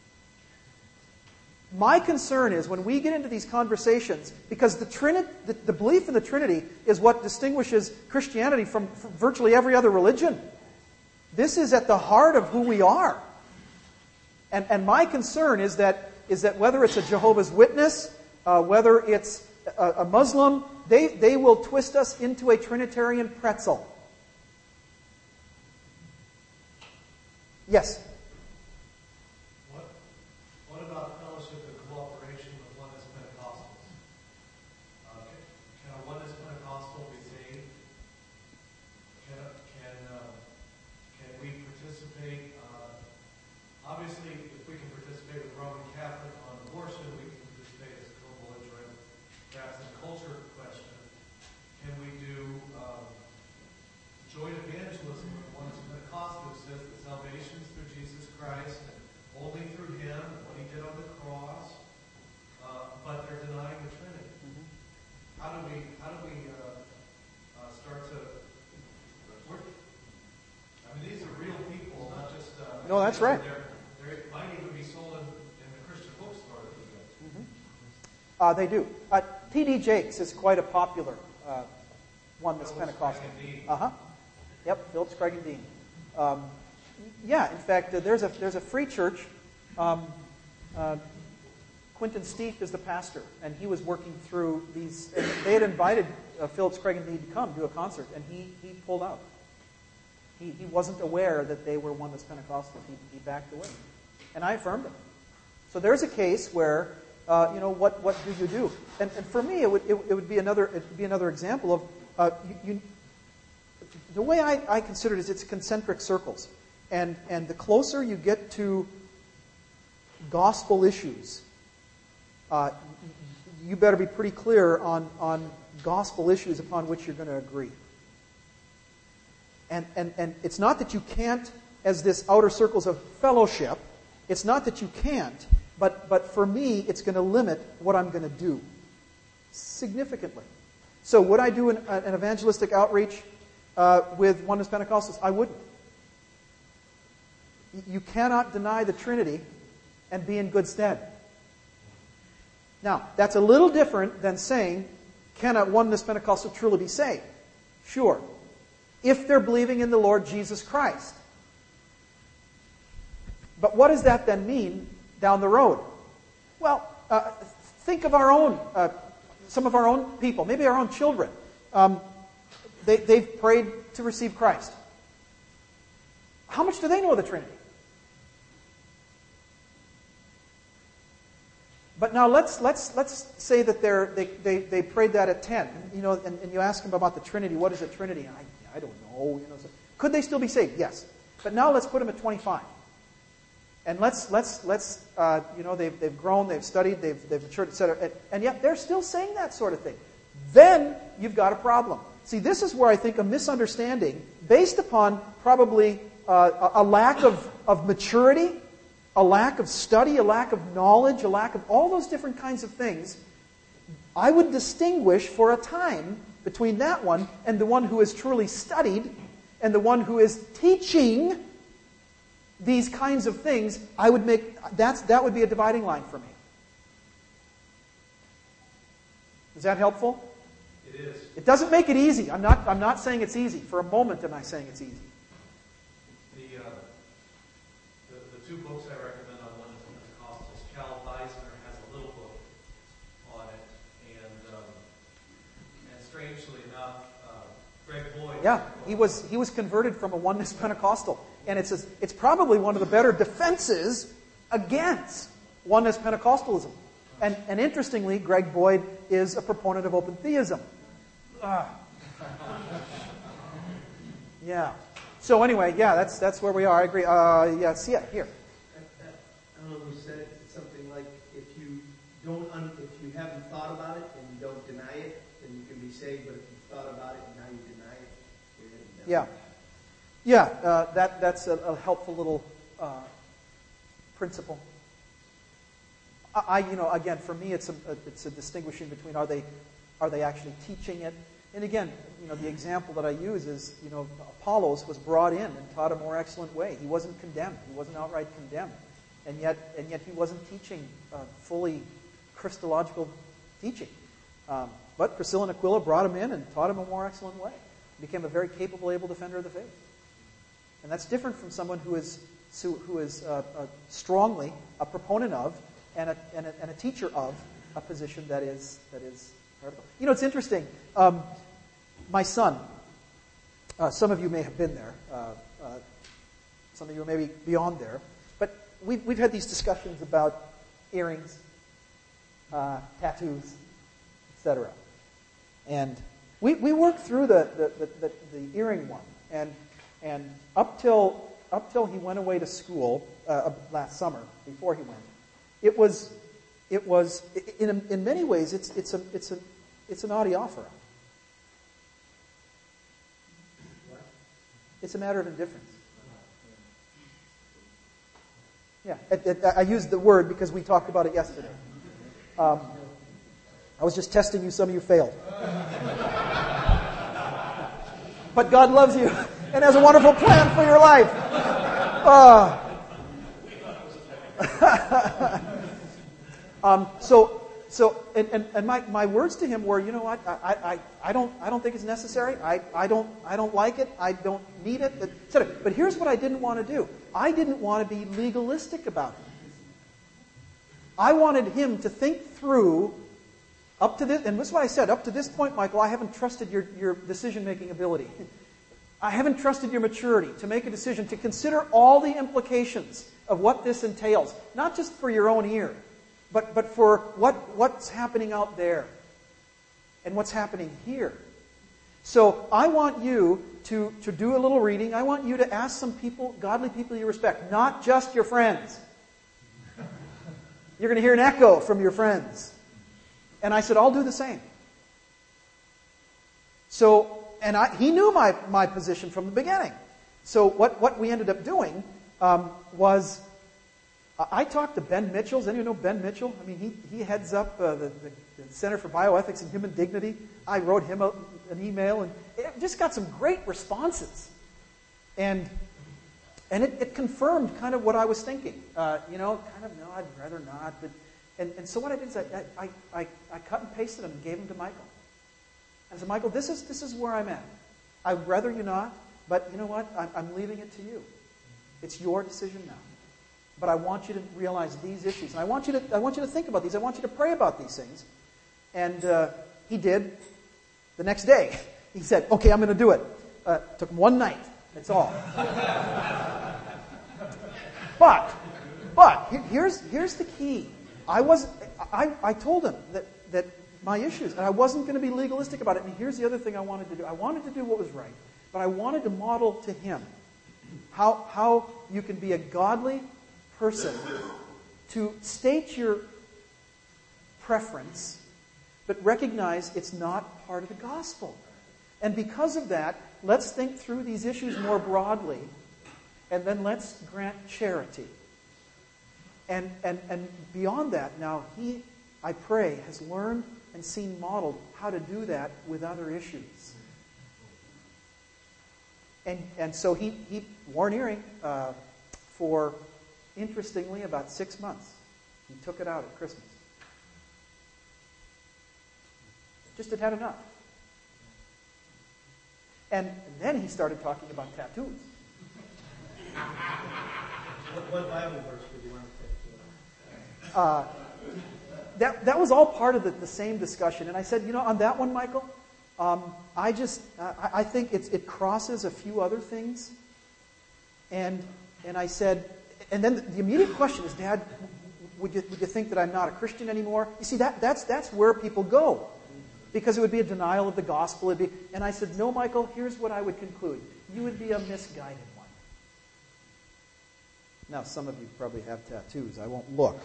My concern is when we get into these conversations, because the, Trini- the, the belief in the Trinity is what distinguishes Christianity from, from virtually every other religion. This is at the heart of who we are. And, and my concern is that, is that whether it's a Jehovah's Witness, uh, whether it's a, a Muslim, they, they will twist us into a Trinitarian pretzel. Yes? What, what about fellowship and cooperation with Oneness Pentecostals? Uh, can, can a Oneness Pentecostal be saved? Can, can, uh, can we participate? Uh, obviously, if we can participate with Roman Catholic on abortion, we can participate as a co-belligerent. Perhaps in culture question, can we do um, joint evangelism with Oneness Pentecostal who says that salvation is through Jesus Christ and only through Him and what He did on the cross, uh, but they're denying the Trinity. Mm-hmm. How do we how do we uh, uh, start to work? I mean, these are real people, not just. Uh, No, that's right. They're, they might even be sold in, in the Christian bookstore that we go to. Mm-hmm. Uh, they do. Uh, T D Jakes is quite a popular uh, Oneness Phillips, Pentecostal. Craig, and Dean. Uh huh. Yep, Phillips, Craig, and Dean. Um, yeah, in fact, uh, there's a there's a free church. Um, uh, Quinton Steep is the pastor, and he was working through these. And they had invited uh, Phillips, Craig, and Dean to come do a concert, and he he pulled out. He he wasn't aware that they were Oneness Pentecostals. He he backed away, and I affirmed him. So there's a case where. Uh, you know, what, what do you do? And, and for me, it would it, it would be another it would be another example of uh, you, you, the way I, I consider it is it's concentric circles, and and the closer you get to gospel issues, uh, you better be pretty clear on on gospel issues upon which you're going to agree. And and and it's not that you can't, as this outer circles of fellowship. It's not that you can't. But but for me, it's going to limit what I'm going to do significantly. So would I do an, an evangelistic outreach uh, with Oneness Pentecostals? I wouldn't. You cannot deny the Trinity and be in good stead. Now, that's a little different than saying, can a Oneness Pentecostal truly be saved? Sure. If they're believing in the Lord Jesus Christ. But what does that then mean down the road? Well, uh, think of our own, uh, some of our own people, maybe our own children. Um, they, they've prayed to receive Christ. How much do they know of the Trinity? But now let's let's let's say that they're, they they they prayed that at ten, you know, and, and you ask them about the Trinity. What is a Trinity? And I I don't know. You know, so could they still be saved? Yes. But now let's put them at twenty-five, and let's let's let's uh, you know they've they've grown, they've studied, they've they've matured, et cetera, and, and yet they're still saying that sort of thing. Then you've got a problem. See, this is where I think a misunderstanding, based upon probably uh, a, a lack of of maturity, a lack of study, a lack of knowledge, a lack of all those different kinds of things, I would distinguish for a time between that one and the one who has truly studied and the one who is teaching these kinds of things. I would make that's that would be a dividing line for me. Is that helpful? It is. It doesn't make it easy. I'm not I'm not saying it's easy. For a moment am I saying it's easy. The, uh, the, the two books I recommend on one is Pentecostals. Cal Deisner has a little book on it, and um, and strangely enough, uh, Greg Boyd. Yeah, he was he was converted from a oneness Pentecostal, and it's a, it's probably one of the better defenses against oneness Pentecostalism. And and interestingly, Greg Boyd is a proponent of open theism. Ah. Yeah. So anyway, yeah, that's that's where we are. I agree. Uh, yeah, see it here. I don't know who said it. It's something like if you don't, un- if you haven't thought about it and you don't deny it, then you can be saved. But if you thought about it and now you deny it, you're in hell. Yeah, yeah. Uh, that that's a, a helpful little uh, principle. I, I, you know, again, for me, it's a, a it's a distinguishing between are they are they actually teaching it. And again, you know, the example that I use is, you know, Apollos was brought in and taught a more excellent way. He wasn't condemned. He wasn't outright condemned. And yet, and yet he wasn't teaching uh, fully Christological teaching. Um, but Priscilla and Aquila brought him in and taught him a more excellent way. He became a very capable, able defender of the faith. And that's different from someone who is who is uh, uh, strongly a proponent of and a, and a and a teacher of a position that is that is. You know, it's interesting. Um, my son, uh, some of you may have been there. Uh, uh, some of you may be beyond there. But we've, we've had these discussions about earrings, uh, tattoos, et cetera. And we, we worked through the, the, the, the, the earring one. And and up till up till he went away to school uh, last summer, before he went, it was... It was, in in many ways, it's it's a it's a it's an adiaphora. It's a matter of indifference. Yeah, it, it, I used the word because we talked about it yesterday. Um, I was just testing you. Some of you failed, but God loves you and has a wonderful plan for your life. Uh, Um, so, so, and, and, and my, my words to him were, you know what, I, I, I don't, I don't think it's necessary. I, I don't, I don't like it. I don't need it. et cetera. But here's what I didn't want to do. I didn't want to be legalistic about it. I wanted him to think through up to this, and this is what I said, up to this point, Michael, I haven't trusted your, your decision-making ability. I haven't trusted your maturity to make a decision, to consider all the implications of what this entails, not just for your own ear, But but for what what's happening out there and what's happening here. So I want you to, to do a little reading. I want you to ask some people, godly people you respect, not just your friends. You're going to hear an echo from your friends. And I said, I'll do the same. So, and I, he knew my, my position from the beginning. So what, what we ended up doing um, was... I talked to Ben Mitchell. Does anyone know Ben Mitchell? I mean, he, he heads up uh, the, the, the Center for Bioethics and Human Dignity. I wrote him a, an email, and it just got some great responses. And and it, it confirmed kind of what I was thinking. Uh, you know, kind of, no, I'd rather not. But and, and so what I did is I, I, I, I cut and pasted them and gave them to Michael. And I said, Michael, this is this is where I'm at. I'd rather you not, but you know what? I'm, I'm leaving it to you. It's your decision now. But I want you to realize these issues. And I want you to I want you to think about these. I want you to pray about these things. And uh, he did. The next day, he said, okay, I'm going to do it. Uh, took him one night. That's all. But, but, here's, here's the key. I wasn't. I, I told him that that my issues, and I wasn't going to be legalistic about it. And here's the other thing I wanted to do. I wanted to do what was right, but I wanted to model to him how how you can be a godly person, to state your preference, but recognize it's not part of the gospel. And because of that, let's think through these issues more broadly, and then let's grant charity. And, and, and beyond that, now he, I pray, has learned and seen modeled how to do that with other issues. And, and so he, he wore an earring uh, for, interestingly, about six months. He took it out at Christmas. Just had had enough. And then he started talking about tattoos. What, what Bible verse would you want to take? Uh, that that was all part of the, the same discussion. And I said, you know, on that one, Michael, um, I just uh, I, I think it's, it crosses a few other things. And and I said, and then the, the immediate question is, Dad, would you would you think that I'm not a Christian anymore? You see, that that's that's where people go, because it would be a denial of the gospel. It'd be, and I said, no, Michael. Here's what I would conclude: you would be a misguided one. Now, some of you probably have tattoos. I won't look.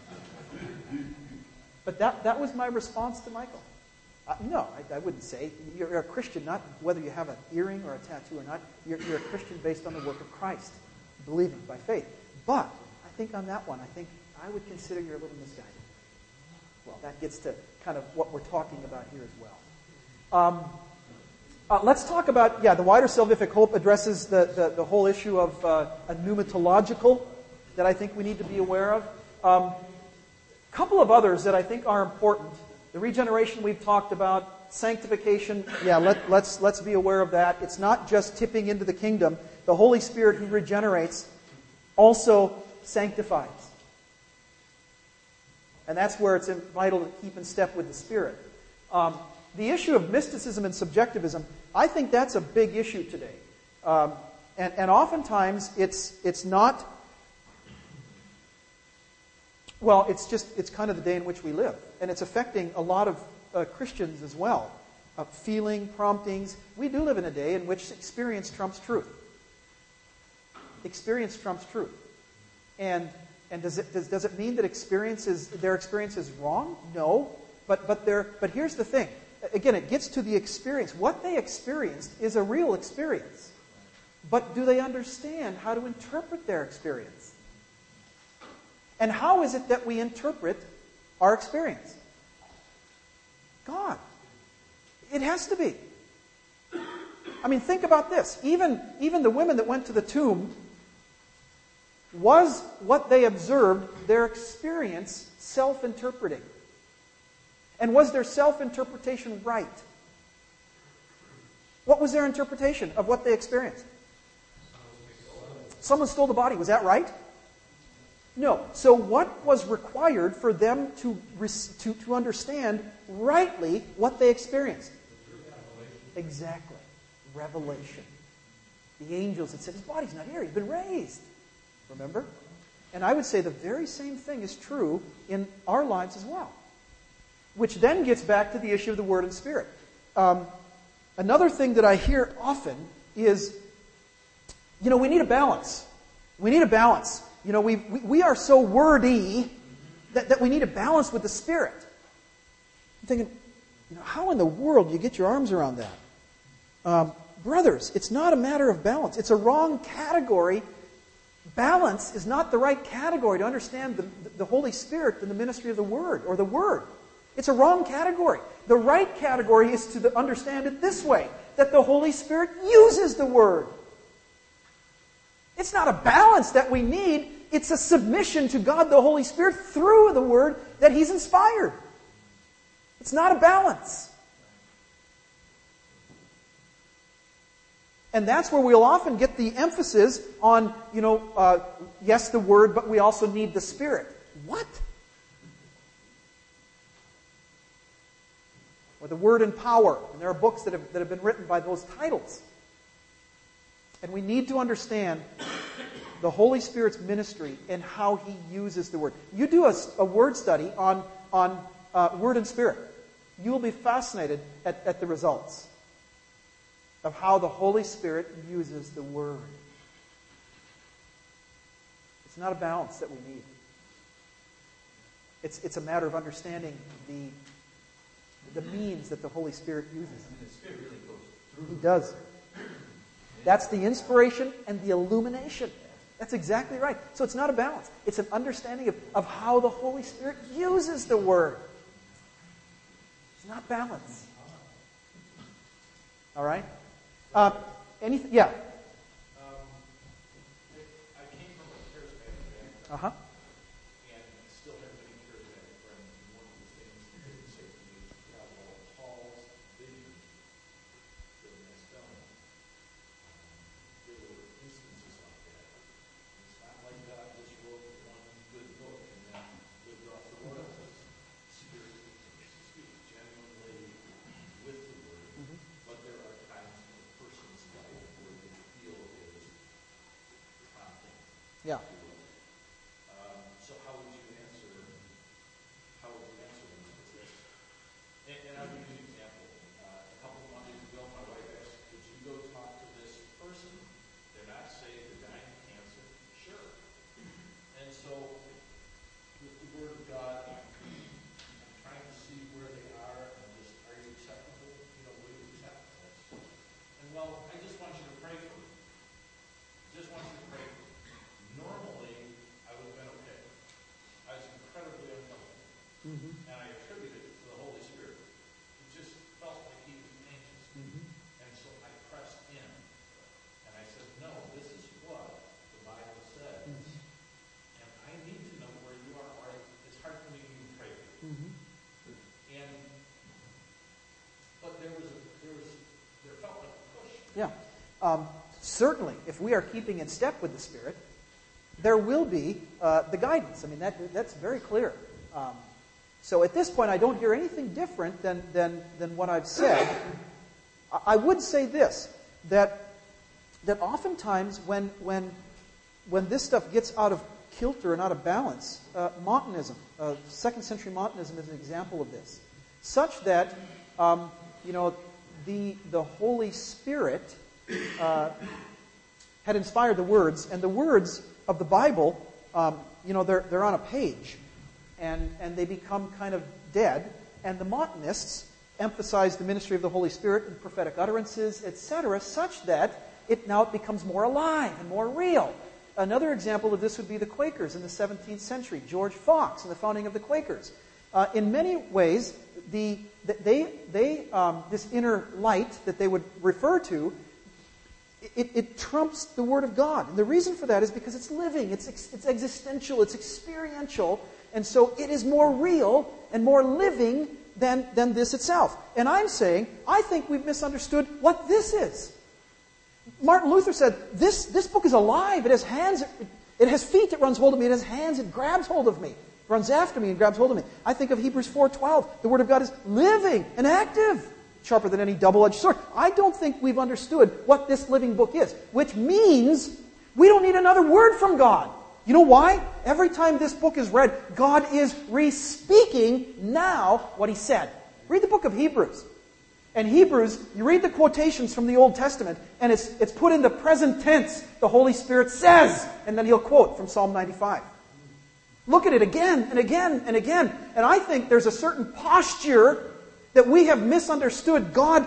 But that, that was my response to Michael. Uh, no, I, I wouldn't say. You're a Christian, not whether you have an earring or a tattoo or not. You're, you're a Christian based on the work of Christ, believing by faith. But I think on that one, I think I would consider you're a little misguided. Well, that gets to kind of what we're talking about here as well. Um, uh, let's talk about, yeah, the wider salvific hope addresses the, the, the whole issue of uh, a pneumatological that I think we need to be aware of. Um, a couple of others that I think are important. The regeneration we've talked about, sanctification, yeah, let, let's, let's be aware of that. It's not just tipping into the kingdom. The Holy Spirit who regenerates also sanctifies. And that's where it's vital to keep in step with the Spirit. Um, the issue of mysticism and subjectivism, I think that's a big issue today. Um, and, and oftentimes it's it's not, well, it's just, it's kind of the day in which we live. And it's affecting a lot of uh, Christians as well. Uh, feeling, promptings. We do live in a day in which experience trumps truth. Experience trumps truth. And And does it, does, does it mean that experience is, their experience is wrong? No. But, but, but here's the thing. Again, it gets to the experience. What they experienced is a real experience. But do they understand how to interpret their experience? And how is it that we interpret our experience? God. It has to be. I mean, think about this. Even, even the women that went to the tomb, was what they observed their experience self-interpreting? And was their self-interpretation right? What was their interpretation of what they experienced? Someone stole the body. Was that right? No. So what was required for them to, to, to understand rightly what they experienced? Exactly. Revelation. The angels had said, his body's not here. He's been raised. Remember? And I would say the very same thing is true in our lives as well. Which then gets back to the issue of the Word and Spirit. Um, another thing that I hear often is, you know, we need a balance. We need a balance. You know, we we, we are so wordy that, that we need a balance with the Spirit. I'm thinking, you know, how in the world do you get your arms around that? Um, brothers, it's not a matter of balance. It's a wrong category. Balance is not the right category to understand the, the Holy Spirit and the ministry of the Word, or the Word. It's a wrong category. The right category is to understand it this way, that the Holy Spirit uses the Word. It's not a balance that we need. It's a submission to God the Holy Spirit through the Word that He's inspired. It's not a balance. And that's where we'll often get the emphasis on, you know, uh, yes, the Word, but we also need the Spirit. What? Or the Word and Power. And there are books that have, that have been written by those titles. And we need to understand the Holy Spirit's ministry and how He uses the Word. You do a, a word study on, on uh, Word and Spirit. You will be fascinated at, at the results of how the Holy Spirit uses the Word. It's not a balance that we need. It's, it's a matter of understanding the, the means that the Holy Spirit uses. The Spirit really goes through. He does. That's the inspiration and the illumination. That's exactly right. So it's not a balance. It's an understanding of, of how the Holy Spirit uses the Word. It's not balance. All right? Uh, anything? Yeah. Um, I came from a charismatic background. Uh-huh. And still have many charismatic friends. And one of the things that they would say to me, yeah, well, Paul's vision that was done, there were instances like that. It's not like God just wrote one good book and then lived off the royalties. Spirit continues to speak genuinely with the Word, Mm-hmm. but there are times in a person's life where you feel his prompting. Yeah. Um, so how would you answer, how would you answer this? And, and I'll give you an example. Uh, a couple of Mondays ago, my wife asked, could you go talk to this person? They're not saved, they're dying of cancer. Sure. And so, with the Word of God, I'm trying to see where they are and just, are you acceptable? You know, will you accept this? And well, I just want you to pray for me. Just want you to pray for me. Normally, I would have been okay. I was incredibly uncomfortable. Mm-hmm. And I attributed it to the Holy Spirit. It just felt like He was anxious. Mm-hmm. And so I pressed in. And I said, no, this is what the Bible says. Mm-hmm. And I need to know where you are, or it's hard for me to even pray for you. Mm-hmm. And, but there was, a, there was, there felt like a push. Yeah. Um, certainly, if we are keeping in step with the Spirit, there will be uh, the guidance. I mean, that that's very clear. Um, so at this point, I don't hear anything different than, than, than what I've said. I, I would say this, that, that oftentimes when, when, when this stuff gets out of kilter and out of balance, uh, Montanism, uh, second century Montanism is an example of this, such that, um, you know, the, the Holy Spirit uh, had inspired the words, and the words of the Bible, um, you know, they're, they're on a page, and, and they become kind of dead, and the Montanists emphasize the ministry of the Holy Spirit in prophetic utterances, et cetera, such that it now it becomes more alive and more real. Another example of this would be the Quakers in the seventeenth century, George Fox and the founding of the Quakers. Uh, in many ways, the, they, they, um, this inner light that they would refer to, it, it trumps the Word of God. And the reason for that is because it's living, it's, it's existential, it's experiential, and so it is more real and more living than, than this itself. And I'm saying, I think we've misunderstood what this is. Martin Luther said, this, this book is alive, it has hands, it, it has feet, it runs hold of me, it has hands, it grabs hold of me. Runs after me and grabs hold of me. I think of Hebrews four twelve. The Word of God is living and active, sharper than any double-edged sword. I don't think we've understood what this living book is, which means we don't need another word from God. You know why? Every time this book is read, God is re-speaking now what He said. Read the book of Hebrews. And Hebrews, you read the quotations from the Old Testament, and it's, it's put in the present tense. The Holy Spirit says, and then He'll quote from Psalm ninety-five. Look at it again and again and again. And I think there's a certain posture that we have misunderstood God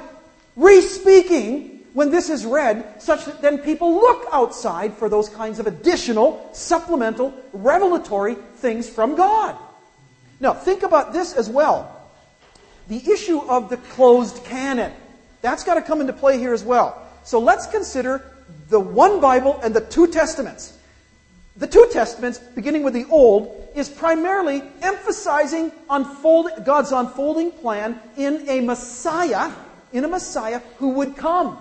re-speaking when this is read, such that then people look outside for those kinds of additional, supplemental, revelatory things from God. Now, think about this as well. The issue of the closed canon. That's got to come into play here as well. So let's consider the one Bible and the two Testaments. The two Testaments, beginning with the Old, is primarily emphasizing unfold, God's unfolding plan in a Messiah, in a Messiah who would come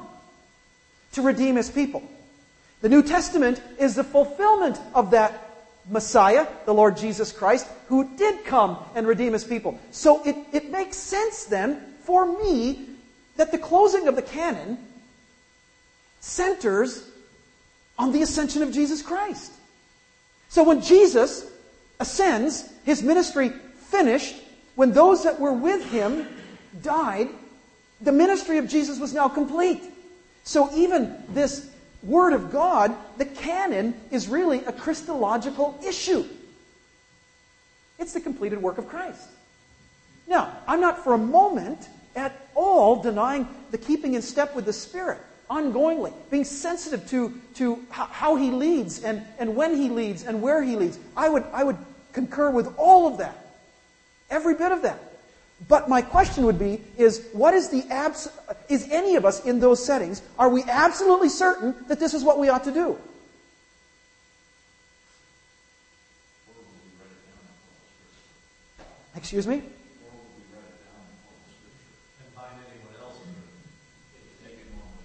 to redeem His people. The New Testament is the fulfillment of that Messiah, the Lord Jesus Christ, who did come and redeem His people. So it, it makes sense then, for me, that the closing of the canon centers on the ascension of Jesus Christ. So when Jesus ascends, his ministry finished, when those that were with him died, the ministry of Jesus was now complete. So even this Word of God, the canon, is really a Christological issue. It's the completed work of Christ. Now, I'm not for a moment at all denying the keeping in step with the Spirit, ongoingly, being sensitive to, to how He leads and, and when He leads and where He leads. I would, I would concur with all of that, every bit of that. But my question would be, is what is the abs- is any of us in those settings, are we absolutely certain that this is what we ought to do? Excuse me? And find anyone else if you take it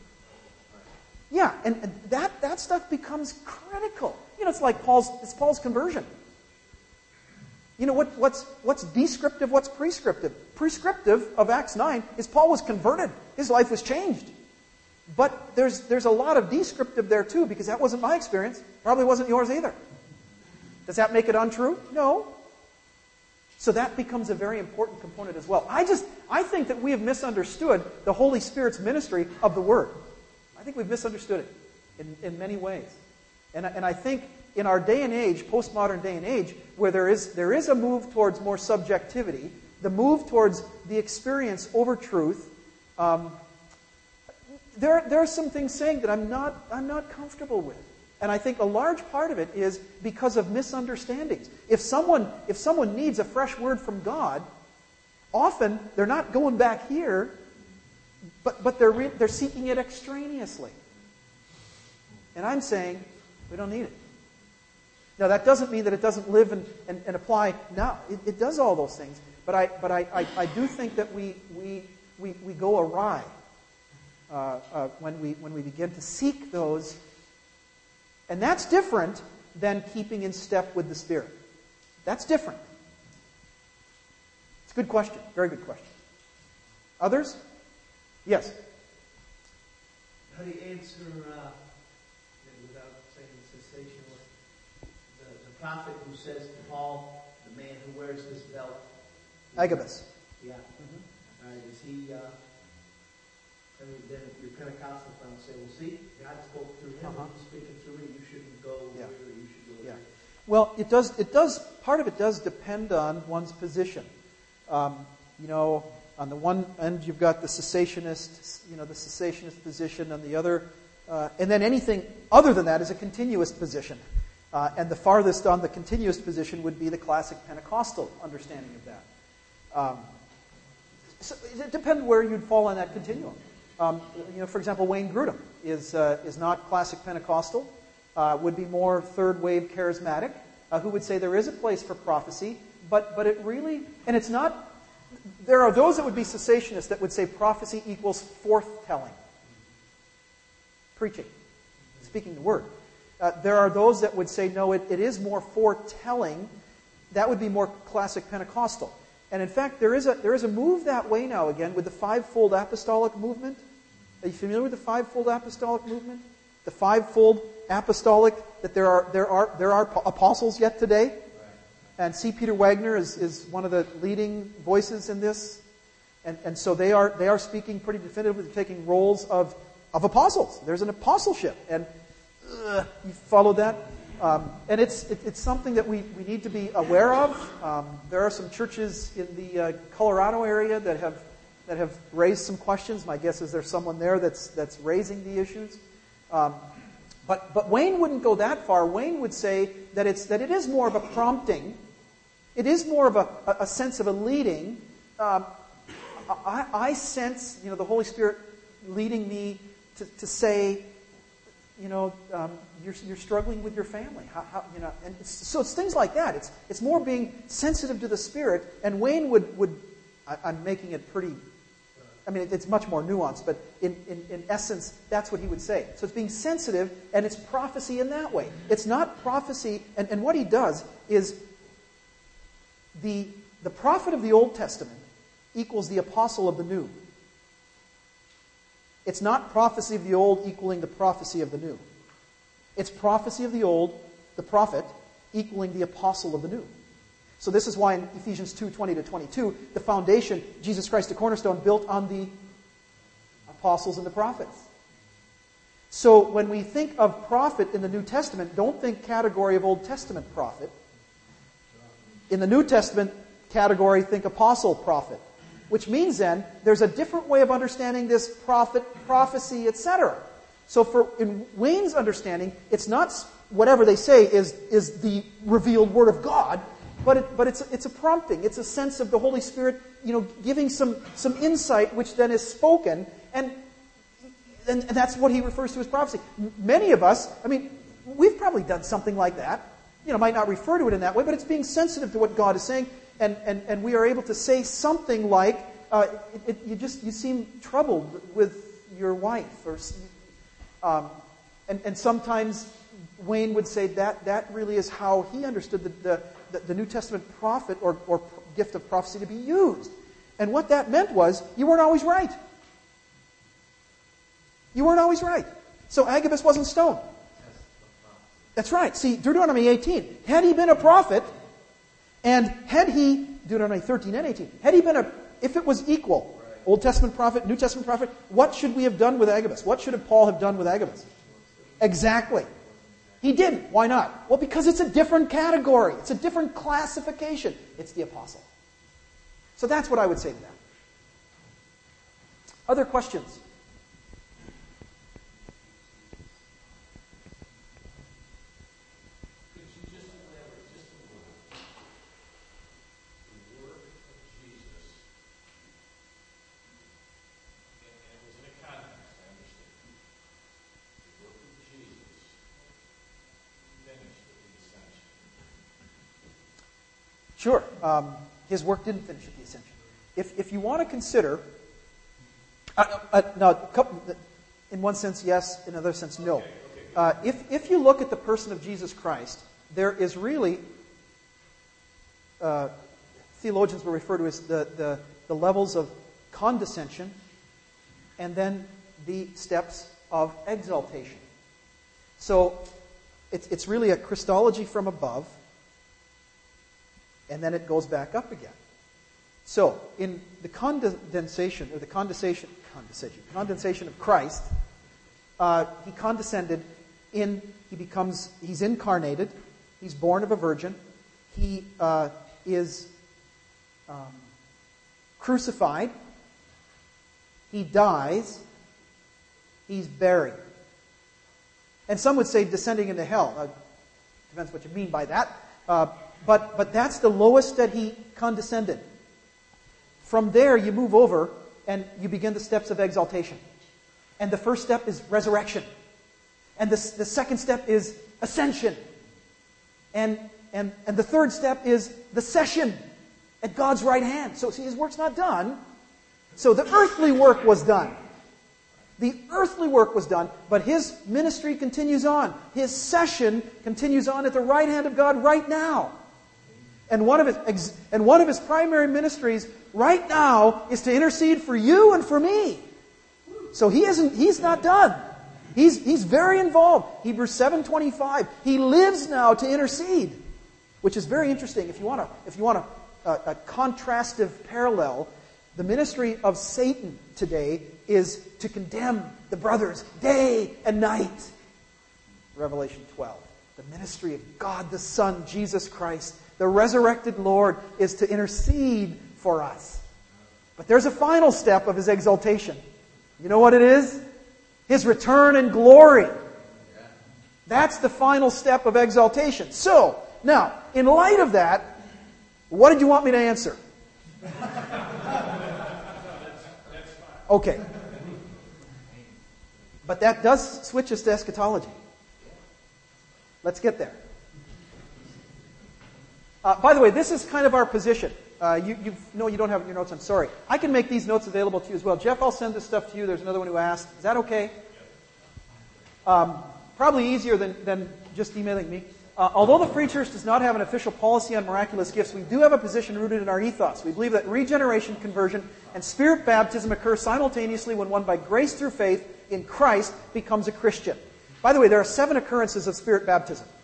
on. Yeah, and, and that, that stuff becomes critical. You know, it's like Paul's it's Paul's conversion. You know, what, what's, what's descriptive, what's prescriptive? Prescriptive of Acts nine is Paul was converted. His life was changed. But there's, there's a lot of descriptive there too, because that wasn't my experience. Probably wasn't yours either. Does that make it untrue? No. So that becomes a very important component as well. I just, I think that we have misunderstood the Holy Spirit's ministry of the Word. I think we've misunderstood it in, in many ways. And, and I think in our day and age, postmodern day and age, where there is there is a move towards more subjectivity, the move towards the experience over truth, um, there there are some things saying that I'm not I'm not comfortable with, and I think a large part of it is because of misunderstandings. If someone if someone needs a fresh word from God, often they're not going back here, but but they're re- they're seeking it extraneously, and I'm saying we don't need it. Now, that doesn't mean that it doesn't live and, and, and apply now. It, it does all those things. But I but I, I, I do think that we we we, we go awry uh, uh, when we when we begin to seek those. And that's different than keeping in step with the Spirit. That's different. It's a good question. Very good question. Others? Yes? How do you answer, uh, without saying cessationalist, the, the prophet who says to Paul, the man who wears this belt? Agabus. Yeah. Mm-hmm. Uh, is he, uh, I mean, then if you're Pentecostal friends say, well, see, God spoke through him, Uh-huh. he's speaking through me, you shouldn't go Yeah. here, you should go Yeah. there. Well, it does. It does. Part of it does depend on one's position. Um, you know, on the one end you've got the cessationist, you know, the cessationist position, and the other, uh, and then anything other than that is a continuous position. Uh, and the farthest on the continuous position would be the classic Pentecostal understanding of that. Um, so it depends where you'd fall on that continuum. Um, you know, for example, Wayne Grudem is uh, is not classic Pentecostal. Uh, would be more third wave charismatic, uh, who would say there is a place for prophecy, but but it really, and it's not, there are those that would be cessationists that would say prophecy equals forth-telling. Preaching. Speaking the word. Uh, there are those that would say, no, it, it is more foretelling. That would be more classic Pentecostal. And in fact, there is a there is a move that way now again with the fivefold apostolic movement. Are you familiar with the fivefold apostolic movement? The fivefold apostolic, that there are there are there are apostles yet today. And C. Peter Wagner is, is one of the leading voices in this. And and so they are they are speaking pretty definitively, taking roles of, of apostles. There's an apostleship. And uh, you follow that? Um, and it's it, it's something that we, we need to be aware of. Um, there are some churches in the uh, Colorado area that have that have raised some questions. My guess is there's someone there that's that's raising the issues. Um, but but Wayne wouldn't go that far. Wayne would say that it's that it is more of a prompting. It is more of a, a sense of a leading. Um, I, I sense, you know, the Holy Spirit leading me to, to say, you know, um, you're, you're struggling with your family. How, how, you know, and it's, so it's things like that. It's it's more being sensitive to the Spirit. And Wayne would would I, I'm making it pretty. I mean, it's much more nuanced, but in, in, in essence, that's what he would say. So it's being sensitive, and it's prophecy in that way. It's not prophecy, and, and what he does is the the prophet of the Old Testament equals the apostle of the New. It's not prophecy of the Old equaling the prophecy of the New. It's prophecy of the old, the prophet, equaling the apostle of the new. So this is why in Ephesians two, twenty to twenty-two, the foundation, Jesus Christ the cornerstone, built on the apostles and the prophets. So when we think of prophet in the New Testament, don't think category of Old Testament prophet. In the New Testament category, think apostle prophet. Which means then, there's a different way of understanding this prophet, prophecy, et cetera. So for in Wayne's understanding, it's not whatever they say is, is the revealed Word of God, but it, but it's it's a prompting. It's a sense of the Holy Spirit, you know, giving some some insight, which then is spoken, and and, and that's what he refers to as prophecy. Many of us, I mean, we've probably done something like that. You know, might not refer to it in that way, but it's being sensitive to what God is saying, and and, and we are able to say something like, uh, it, it, "You just you seem troubled with your wife," or um, and and sometimes Wayne would say that that really is how he understood the the, the, the New Testament prophet or or gift of prophecy to be used, and what that meant was you weren't always right. You weren't always right. So Agabus wasn't stoned. That's right. See, Deuteronomy eighteen. Had he been a prophet, and had he, Deuteronomy thirteen and eighteen, had he been a, if it was equal, Old Testament prophet, New Testament prophet, what should we have done with Agabus? What should Paul have done with Agabus? Exactly. He didn't. Why not? Well, because it's a different category. It's a different classification. It's the apostle. So that's what I would say to that. Other questions? Sure. Um, his work didn't finish at the ascension. If if you want to consider, uh, uh, now, in one sense, yes. In another sense, no. Uh, if if you look at the person of Jesus Christ, there is really, uh, theologians will refer to as the, the, the levels of condescension and then the steps of exaltation. So it's it's really a Christology from above, and then it goes back up again. So, in the condensation, or the condensation, condensation, condensation of Christ, uh, he condescended in, he becomes, he's incarnated, he's born of a virgin, he uh, is um, crucified, he dies, he's buried. And some would say descending into hell. Uh, depends what you mean by that. Uh, But but that's the lowest that he condescended. From there, you move over and you begin the steps of exaltation. And the first step is resurrection. And the, the second step is ascension. And, and, and the third step is the session at God's right hand. So see, his work's not done. So the earthly work was done. The earthly work was done, but his ministry continues on. His session continues on at the right hand of God right now. And one of his and one of his primary ministries right now is to intercede for you and for me. So he isn't he's not done. He's he's very involved. Hebrews seven twenty-five. He lives now to intercede, which is very interesting. If you want to if you want a, a, a contrastive parallel, the ministry of Satan today is to condemn the brothers day and night. Revelation twelve. The ministry of God the Son, Jesus Christ, the resurrected Lord, is to intercede for us. But there's a final step of his exaltation. You know what it is? His return in glory. That's the final step of exaltation. So, now, in light of that, what did you want me to answer? Okay. But that does switch us to eschatology. Let's get there. Uh, by the way, this is kind of our position. Uh, you, you no, you don't have it in your notes. I'm sorry. I can make these notes available to you as well. Jeff, I'll send this stuff to you. There's another one who asked. Is that okay? Um, probably easier than, than just emailing me. Uh, although the Free Church does not have an official policy on miraculous gifts, we do have a position rooted in our ethos. We believe that regeneration, conversion, and spirit baptism occur simultaneously when one, by grace through faith in Christ, becomes a Christian. By the way, there are seven occurrences of Spirit baptism.